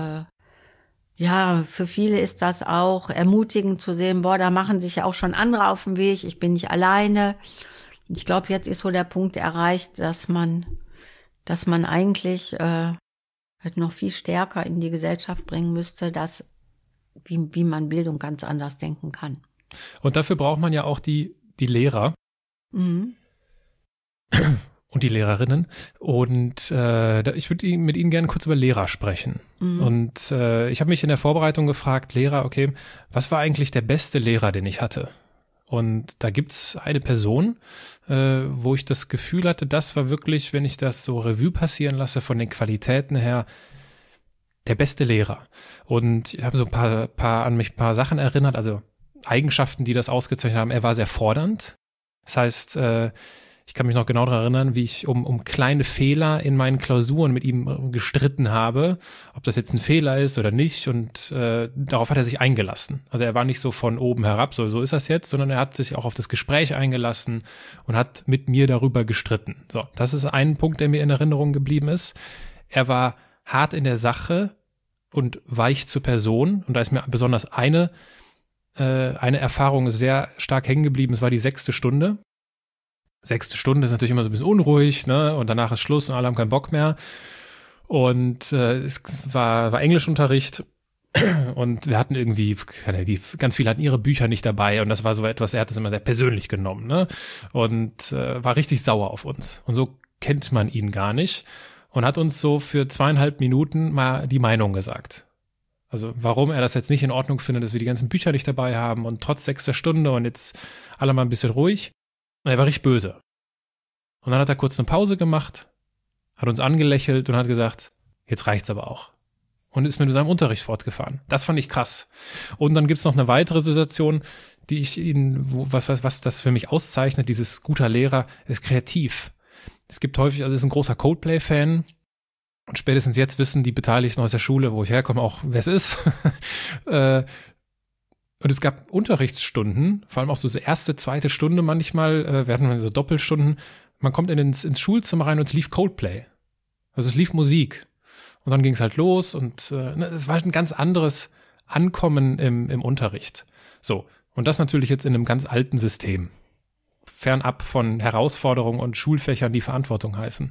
C: für viele ist das auch ermutigend zu sehen, da machen sich ja auch schon andere auf den Weg. Ich bin nicht alleine. Ich glaube, jetzt ist so der Punkt erreicht, dass man eigentlich noch viel stärker in die Gesellschaft bringen müsste, dass wie man Bildung ganz anders denken kann.
D: Und dafür braucht man ja auch die Lehrer und die Lehrerinnen. Und ich würde mit Ihnen gerne kurz über Lehrer sprechen. Und ich habe mich in der Vorbereitung gefragt, Lehrer, okay, was war eigentlich der beste Lehrer, den ich hatte? Und da gibt's eine Person, wo ich das Gefühl hatte, das war wirklich, wenn ich das so Revue passieren lasse, von den Qualitäten her, der beste Lehrer. Und ich habe so an mich ein paar Sachen erinnert, also Eigenschaften, die das ausgezeichnet haben. Er war sehr fordernd. Das heißt, ich kann mich noch genau daran erinnern, wie ich um kleine Fehler in meinen Klausuren mit ihm gestritten habe, ob das jetzt ein Fehler ist oder nicht. Und darauf hat er sich eingelassen. Also er war nicht so von oben herab, so ist das jetzt, sondern er hat sich auch auf das Gespräch eingelassen und hat mit mir darüber gestritten. So, das ist ein Punkt, der mir in Erinnerung geblieben ist. Er war hart in der Sache und weich zur Person. Und da ist mir besonders eine Erfahrung sehr stark hängen geblieben. Es war die 6. Stunde. 6. Stunde ist natürlich immer so ein bisschen unruhig, ne? Und danach ist Schluss und alle haben keinen Bock mehr. Und es war Englischunterricht und wir hatten irgendwie, ganz viele hatten ihre Bücher nicht dabei und das war so etwas, er hat es immer sehr persönlich genommen, ne? Und war richtig sauer auf uns. Und so kennt man ihn gar nicht. Und hat uns so für 2,5 Minuten mal die Meinung gesagt. Also warum er das jetzt nicht in Ordnung findet, dass wir die ganzen Bücher nicht dabei haben und trotz 6. Stunde und jetzt alle mal ein bisschen ruhig. Und er war richtig böse. Und dann hat er kurz eine Pause gemacht, hat uns angelächelt und hat gesagt, jetzt reicht's aber auch. Und ist mit seinem Unterricht fortgefahren. Das fand ich krass. Und dann gibt's noch eine weitere Situation, die was das für mich auszeichnet, dieses guter Lehrer, ist kreativ. Es gibt häufig, also ist ein großer Coldplay-Fan und spätestens jetzt wissen die Beteiligten aus der Schule, wo ich herkomme, auch, wer es ist. Und es gab Unterrichtsstunden, vor allem auch so 1., 2. Stunde manchmal, wir hatten so Doppelstunden, man kommt ins Schulzimmer rein und es lief Coldplay. Also es lief Musik. Und dann ging es halt los und es war halt ein ganz anderes Ankommen im Unterricht. So, und das natürlich jetzt in einem ganz alten System. Fernab von Herausforderungen und Schulfächern, die Verantwortung heißen.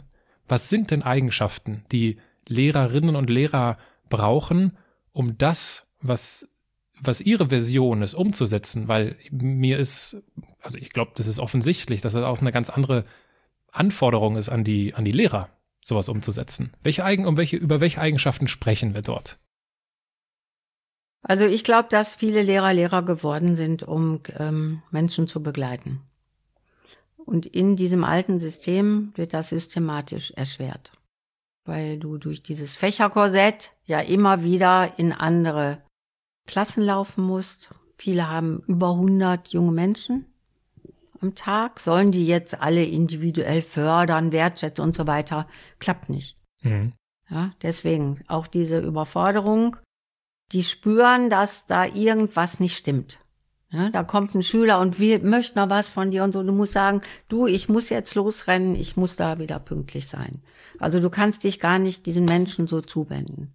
D: Was sind denn Eigenschaften, die Lehrerinnen und Lehrer brauchen, um das, was ihre Version ist, umzusetzen? Weil ich glaube, das ist offensichtlich, dass das auch eine ganz andere Anforderung ist an die Lehrer, sowas umzusetzen. Über welche Eigenschaften sprechen wir dort?
C: Also ich glaube, dass viele Lehrer geworden sind, um Menschen zu begleiten. Und in diesem alten System wird das systematisch erschwert, weil du durch dieses Fächerkorsett ja immer wieder in andere Klassen laufen musst. Viele haben über 100 junge Menschen am Tag. Sollen die jetzt alle individuell fördern, wertschätzen und so weiter? Klappt nicht. Mhm. Ja, deswegen auch diese Überforderung. Die spüren, dass da irgendwas nicht stimmt. Ja, da kommt ein Schüler und möchte noch was von dir und so. Du musst sagen, ich muss jetzt losrennen, ich muss da wieder pünktlich sein. Also du kannst dich gar nicht diesen Menschen so zuwenden.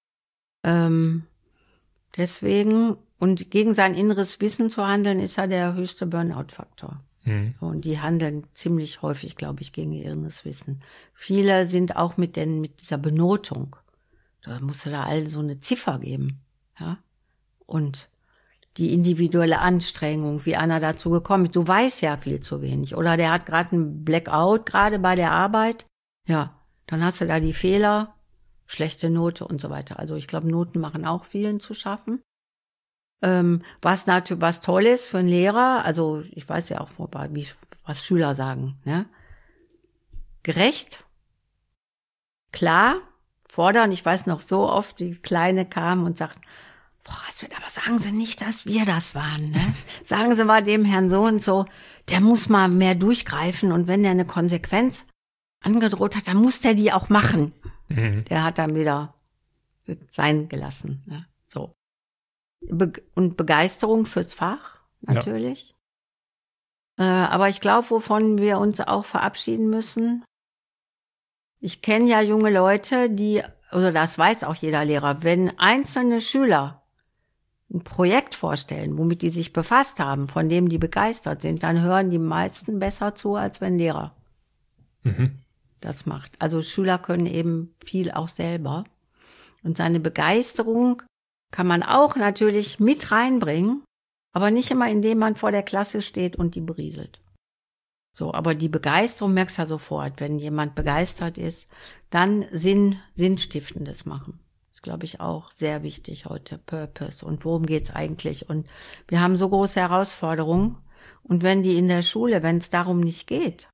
C: Deswegen, und gegen sein inneres Wissen zu handeln, ist ja der höchste Burnout-Faktor. Mhm. Und die handeln ziemlich häufig, glaube ich, gegen ihr inneres Wissen. Viele sind auch mit dieser Benotung. Da musst du da all so eine Ziffer geben. Ja, und die individuelle Anstrengung, wie einer dazu gekommen ist. Du weißt ja viel zu wenig. Oder der hat gerade einen Blackout, gerade bei der Arbeit. Ja, dann hast du da die Fehler, schlechte Note und so weiter. Also ich glaube, Noten machen auch vielen zu schaffen. Was toll ist für einen Lehrer, also ich weiß ja auch, was Schüler sagen, ne? Gerecht, klar, fordern. Ich weiß noch so oft, wie Kleine kamen und sagten, aber sagen Sie nicht, dass wir das waren, ne? Sagen Sie mal dem Herrn so und so, der muss mal mehr durchgreifen und wenn der eine Konsequenz angedroht hat, dann muss der die auch machen. Mhm. Der hat dann wieder sein gelassen, ne? So. Und Begeisterung fürs Fach, natürlich. Ja. Aber ich glaube, wovon wir uns auch verabschieden müssen, ich kenne ja junge Leute, oder das weiß auch jeder Lehrer, wenn einzelne Schüler ein Projekt vorstellen, womit die sich befasst haben, von dem die begeistert sind, dann hören die meisten besser zu, als wenn Lehrer das macht. Also Schüler können eben viel auch selber. Und seine Begeisterung kann man auch natürlich mit reinbringen, aber nicht immer, indem man vor der Klasse steht und die berieselt. So, aber die Begeisterung merkst du ja sofort. Wenn jemand begeistert ist, dann Sinnstiftendes machen. Das ist, glaube ich, auch sehr wichtig heute. Purpose. Und worum geht's eigentlich? Und wir haben so große Herausforderungen. Und wenn die in der Schule, wenn es darum nicht geht,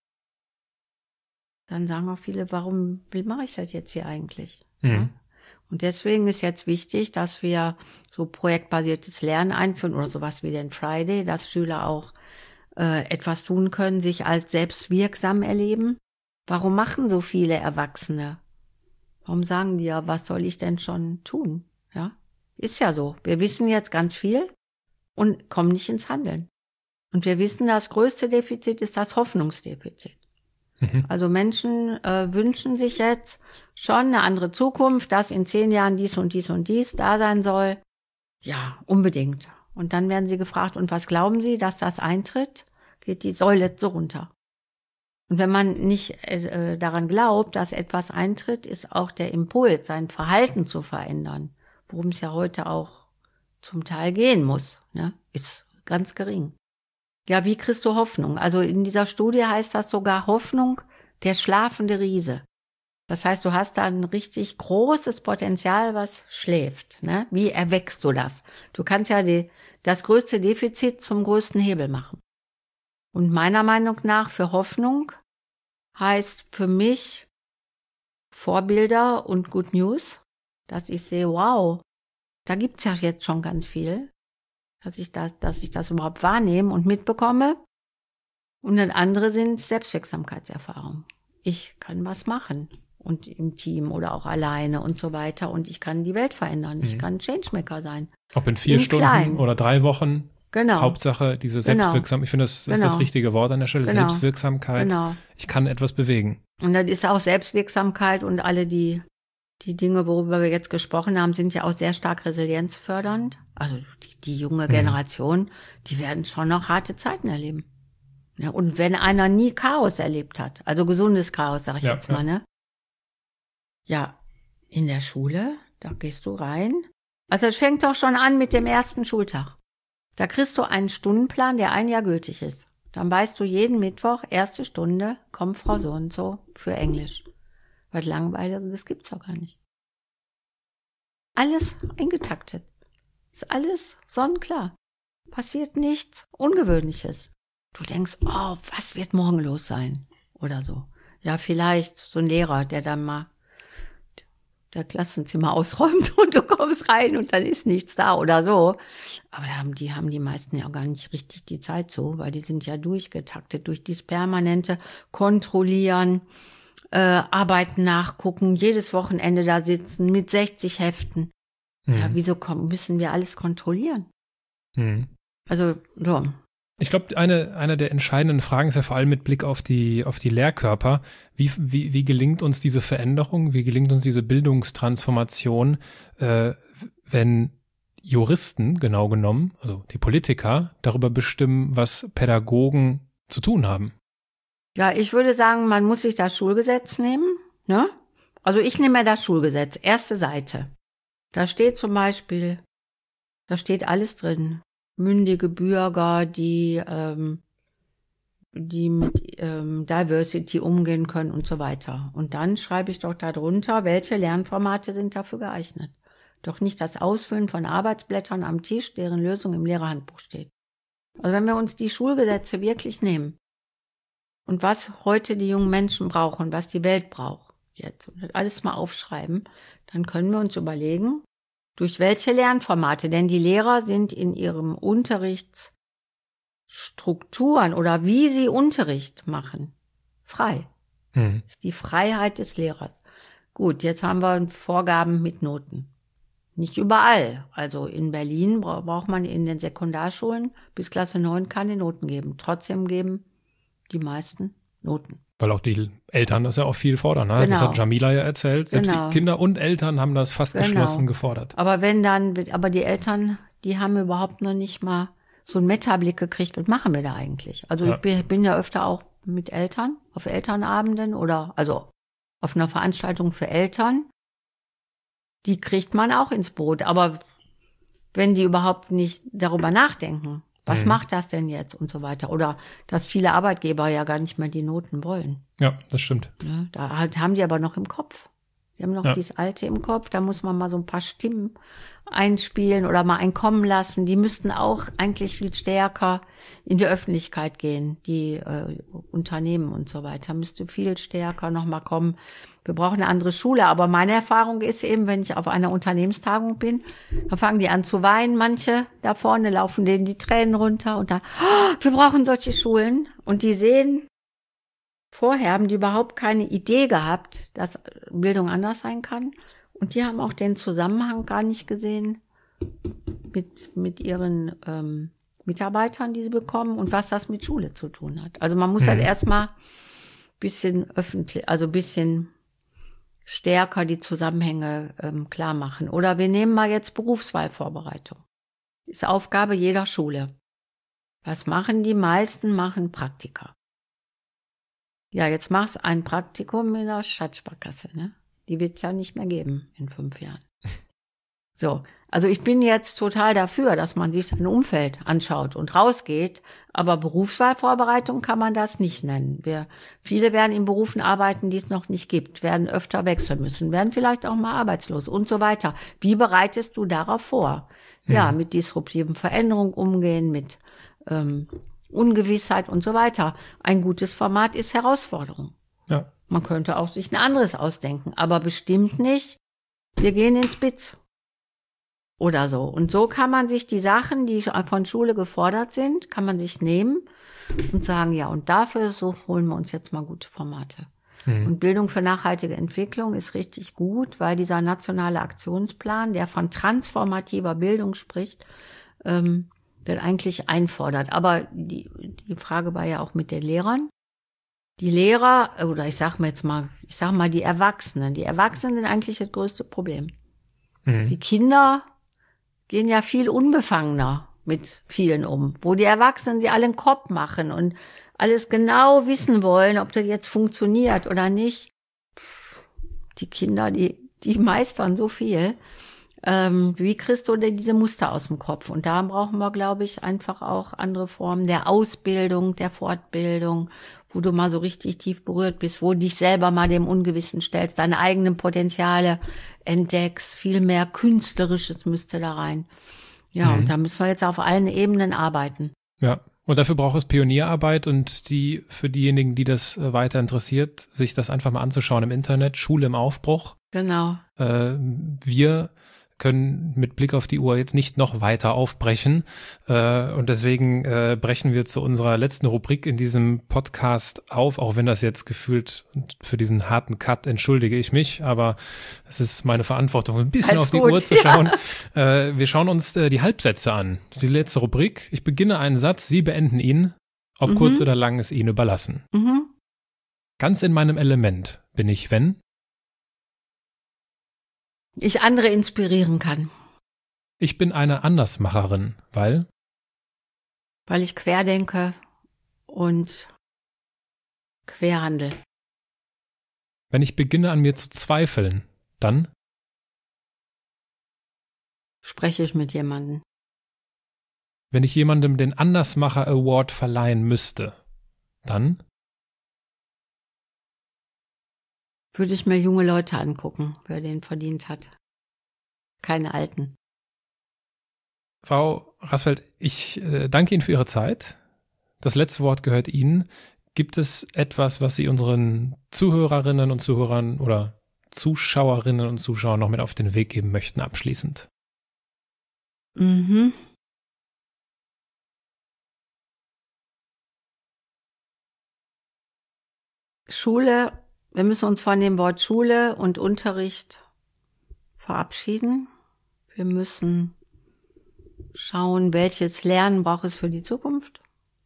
C: dann sagen auch viele, wie mache ich das jetzt hier eigentlich? Mhm. Ja? Und deswegen ist jetzt wichtig, dass wir so projektbasiertes Lernen einführen oder sowas wie den Friday, dass Schüler auch etwas tun können, sich als selbstwirksam erleben. Warum machen so viele Erwachsene? Warum sagen die ja, was soll ich denn schon tun? Ja, ist ja so. Wir wissen jetzt ganz viel und kommen nicht ins Handeln. Und wir wissen, das größte Defizit ist das Hoffnungsdefizit. Mhm. Also Menschen wünschen sich jetzt schon eine andere Zukunft, dass in 10 Jahren dies und dies und dies da sein soll. Ja, unbedingt. Und dann werden sie gefragt, und was glauben Sie, dass das eintritt? Geht die Säule so runter. Und wenn man nicht daran glaubt, dass etwas eintritt, ist auch der Impuls, sein Verhalten zu verändern, worum es ja heute auch zum Teil gehen muss, ne, ist ganz gering. Ja, wie kriegst du Hoffnung? Also in dieser Studie heißt das sogar Hoffnung, der schlafende Riese. Das heißt, du hast da ein richtig großes Potenzial, was schläft, ne? Wie erweckst du das? Du kannst ja das größte Defizit zum größten Hebel machen. Und meiner Meinung nach für Hoffnung heißt für mich Vorbilder und Good News, dass ich sehe, wow, da gibt's ja jetzt schon ganz viel, dass ich das überhaupt wahrnehme und mitbekomme. Und das andere sind Selbstwirksamkeitserfahrungen. Ich kann was machen und im Team oder auch alleine und so weiter und ich kann die Welt verändern. Ich kann Changemaker sein.
D: Ob in 4 Stunden klein. Oder 3 Wochen.
C: Genau.
D: Hauptsache diese Selbstwirksamkeit. Ich finde, das ist das richtige Wort an der Stelle.
C: Genau.
D: Selbstwirksamkeit.
C: Genau.
D: Ich kann etwas bewegen.
C: Und das ist auch Selbstwirksamkeit und alle die Dinge, worüber wir jetzt gesprochen haben, sind ja auch sehr stark resilienzfördernd. Also die junge Generation, die werden schon noch harte Zeiten erleben. Ja, und wenn einer nie Chaos erlebt hat, also gesundes Chaos, sag ich jetzt mal, ne? Ja, in der Schule, da gehst du rein. Also es fängt doch schon an mit dem ersten Schultag. Da kriegst du einen Stundenplan, der ein Jahr gültig ist. Dann weißt du jeden Mittwoch, erste Stunde, kommt Frau so und so für Englisch. Was Langweiliges gibt's doch gar nicht. Alles eingetaktet. Ist alles sonnenklar. Passiert nichts Ungewöhnliches. Du denkst, oh, was wird morgen los sein? Oder so. Ja, vielleicht so ein Lehrer, der dann mal das Klassenzimmer ausräumt und du kommst rein und dann ist nichts da oder so. Aber da haben die meisten ja auch gar nicht richtig die Zeit so, weil die sind ja durchgetaktet durch dieses permanente Kontrollieren, Arbeiten nachgucken, jedes Wochenende da sitzen mit 60 Heften. Ja, wieso müssen wir alles kontrollieren? Also, so.
D: Ich glaube, eine der entscheidenden Fragen ist ja vor allem mit Blick auf die Lehrkörper. Wie gelingt uns diese Veränderung? Wie gelingt uns diese Bildungstransformation, wenn Juristen, genau genommen, also die Politiker, darüber bestimmen, was Pädagogen zu tun haben?
C: Ja, ich würde sagen, man muss sich das Schulgesetz nehmen, ne? Also ich nehme mir das Schulgesetz, erste Seite. Da steht zum Beispiel, da steht alles drin. Mündige Bürger, die mit Diversity umgehen können und so weiter. Und dann schreibe ich doch darunter, welche Lernformate sind dafür geeignet. Doch nicht das Ausfüllen von Arbeitsblättern am Tisch, deren Lösung im Lehrerhandbuch steht. Also wenn wir uns die Schulgesetze wirklich nehmen und was heute die jungen Menschen brauchen, was die Welt braucht, jetzt und das alles mal aufschreiben, dann können wir uns überlegen, durch welche Lernformate, denn die Lehrer sind in ihrem Unterrichtsstrukturen oder wie sie Unterricht machen, frei. Das ist die Freiheit des Lehrers. Gut, jetzt haben wir Vorgaben mit Noten. Nicht überall. Also in Berlin braucht man in den Sekundarschulen bis Klasse 9 keine Noten geben. Trotzdem geben die meisten Noten.
D: Weil auch die Eltern das ja auch viel fordern. Ne?
C: Genau.
D: Das hat Jamila ja erzählt. Selbst
C: Genau.
D: die Kinder und Eltern haben das fast geschlossen gefordert.
C: Aber die Eltern, die haben überhaupt noch nicht mal so einen Metablick gekriegt. Was machen wir da eigentlich? Also ich bin ja öfter auch mit Eltern auf Elternabenden oder also auf einer Veranstaltung für Eltern. Die kriegt man auch ins Boot. Aber wenn die überhaupt nicht darüber nachdenken, was macht das denn jetzt und so weiter? Oder dass viele Arbeitgeber ja gar nicht mehr die Noten wollen.
D: Ja, das stimmt.
C: Ja, da haben die aber noch im Kopf. Die haben noch dieses Alte im Kopf. Da muss man mal so ein paar Stimmen einspielen oder mal einen kommen lassen. Die müssten auch eigentlich viel stärker in die Öffentlichkeit gehen. Die Unternehmen und so weiter müsste viel stärker noch mal kommen. Wir brauchen eine andere Schule. Aber meine Erfahrung ist eben, wenn ich auf einer Unternehmenstagung bin, dann fangen die an zu weinen. Manche da vorne laufen denen die Tränen runter und dann, wir brauchen solche Schulen. Und die sehen, vorher haben die überhaupt keine Idee gehabt, dass Bildung anders sein kann. Und die haben auch den Zusammenhang gar nicht gesehen mit ihren Mitarbeitern, die sie bekommen und was das mit Schule zu tun hat. Also man muss halt erstmal bisschen öffentlich, also bisschen stärker die Zusammenhänge klar machen. Oder wir nehmen mal jetzt Berufswahlvorbereitung. Ist Aufgabe jeder Schule. Was machen die meisten? Machen Praktika. Ja, jetzt machst du ein Praktikum in der Stadtsparkasse, ne? Die wird es ja nicht mehr geben in 5 Jahren. So, also ich bin jetzt total dafür, dass man sich sein Umfeld anschaut und rausgeht, aber Berufswahlvorbereitung kann man das nicht nennen. Viele werden in Berufen arbeiten, die es noch nicht gibt, werden öfter wechseln müssen, werden vielleicht auch mal arbeitslos und so weiter. Wie bereitest du darauf vor? Ja, mit disruptiven Veränderungen umgehen, mit Ungewissheit und so weiter. Ein gutes Format ist Herausforderung.
D: Ja.
C: Man könnte auch sich ein anderes ausdenken, aber bestimmt nicht, wir gehen ins BITS oder so. Und so kann man sich die Sachen, die von Schule gefordert sind, kann man sich nehmen und sagen, ja, und dafür so holen wir uns jetzt mal gute Formate. Und Bildung für nachhaltige Entwicklung ist richtig gut, weil dieser nationale Aktionsplan, der von transformativer Bildung spricht, das eigentlich einfordert. Aber die Frage war ja auch mit den Lehrern. Die Lehrer, oder ich sag mal die Erwachsenen. Die Erwachsenen sind eigentlich das größte Problem. Die Kinder gehen ja viel unbefangener mit vielen um, wo die Erwachsenen sie alle einen Kopf machen und alles genau wissen wollen, ob das jetzt funktioniert oder nicht. die Kinder, die meistern so viel. Wie kriegst du denn diese Muster aus dem Kopf? Und da brauchen wir, glaube ich, einfach auch andere Formen der Ausbildung, der Fortbildung, wo du mal so richtig tief berührt bist, wo du dich selber mal dem Ungewissen stellst, deine eigenen Potenziale entdeckst, viel mehr Künstlerisches müsste da rein. Ja, und da müssen wir jetzt auf allen Ebenen arbeiten.
D: Ja, und dafür braucht es Pionierarbeit und für diejenigen, die das weiter interessiert, sich das einfach mal anzuschauen im Internet, Schule im Aufbruch.
C: Genau.
D: Wir können mit Blick auf die Uhr jetzt nicht noch weiter aufbrechen. Und deswegen brechen wir zu unserer letzten Rubrik in diesem Podcast auf, auch wenn das jetzt gefühlt, für diesen harten Cut entschuldige ich mich, aber es ist meine Verantwortung, ein bisschen auf die Uhr zu schauen. Ja. Wir schauen uns die Halbsätze an. Das ist die letzte Rubrik. Ich beginne einen Satz, Sie beenden ihn. Ob kurz oder lang, ist Ihnen überlassen. Ganz in meinem Element bin ich, wenn
C: ich andere inspirieren kann.
D: Ich bin eine Andersmacherin, weil
C: ich querdenke und querhandel.
D: Wenn ich beginne, an mir zu zweifeln, dann
C: spreche ich mit jemandem.
D: Wenn ich jemandem den Andersmacher Award verleihen müsste, dann
C: würde ich mir junge Leute angucken, wer den verdient hat. Keine alten.
D: Frau Rasfeld, ich danke Ihnen für Ihre Zeit. Das letzte Wort gehört Ihnen. Gibt es etwas, was Sie unseren Zuhörerinnen und Zuhörern oder Zuschauerinnen und Zuschauern noch mit auf den Weg geben möchten, abschließend?
C: Schule. Wir müssen uns von dem Wort Schule und Unterricht verabschieden. Wir müssen schauen, welches Lernen braucht es für die Zukunft.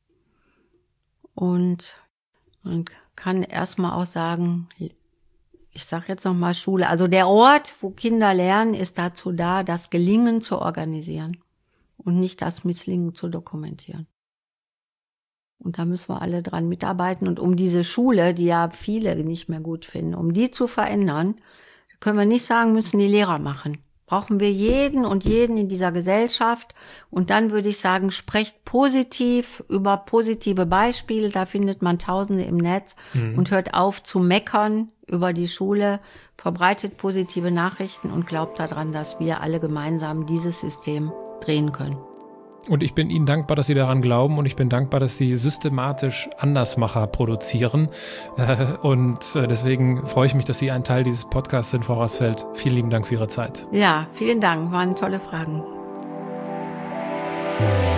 C: Und man kann erstmal auch sagen, ich sage jetzt nochmal Schule, also der Ort, wo Kinder lernen, ist dazu da, das Gelingen zu organisieren und nicht das Misslingen zu dokumentieren. Und da müssen wir alle dran mitarbeiten. Und um diese Schule, die ja viele nicht mehr gut finden, um die zu verändern, können wir nicht sagen, müssen die Lehrer machen. Brauchen wir jeden und jeden in dieser Gesellschaft. Und dann würde ich sagen, sprecht positiv über positive Beispiele. Da findet man Tausende im Netz. Und hört auf zu meckern über die Schule. Verbreitet positive Nachrichten und glaubt daran, dass wir alle gemeinsam dieses System drehen können.
D: Und ich bin Ihnen dankbar, dass Sie daran glauben und ich bin dankbar, dass Sie systematisch Andersmacher produzieren. Und deswegen freue ich mich, dass Sie ein Teil dieses Podcasts sind, Frau Rasfeld. Vielen lieben Dank für Ihre Zeit.
C: Ja, vielen Dank. Waren tolle Fragen.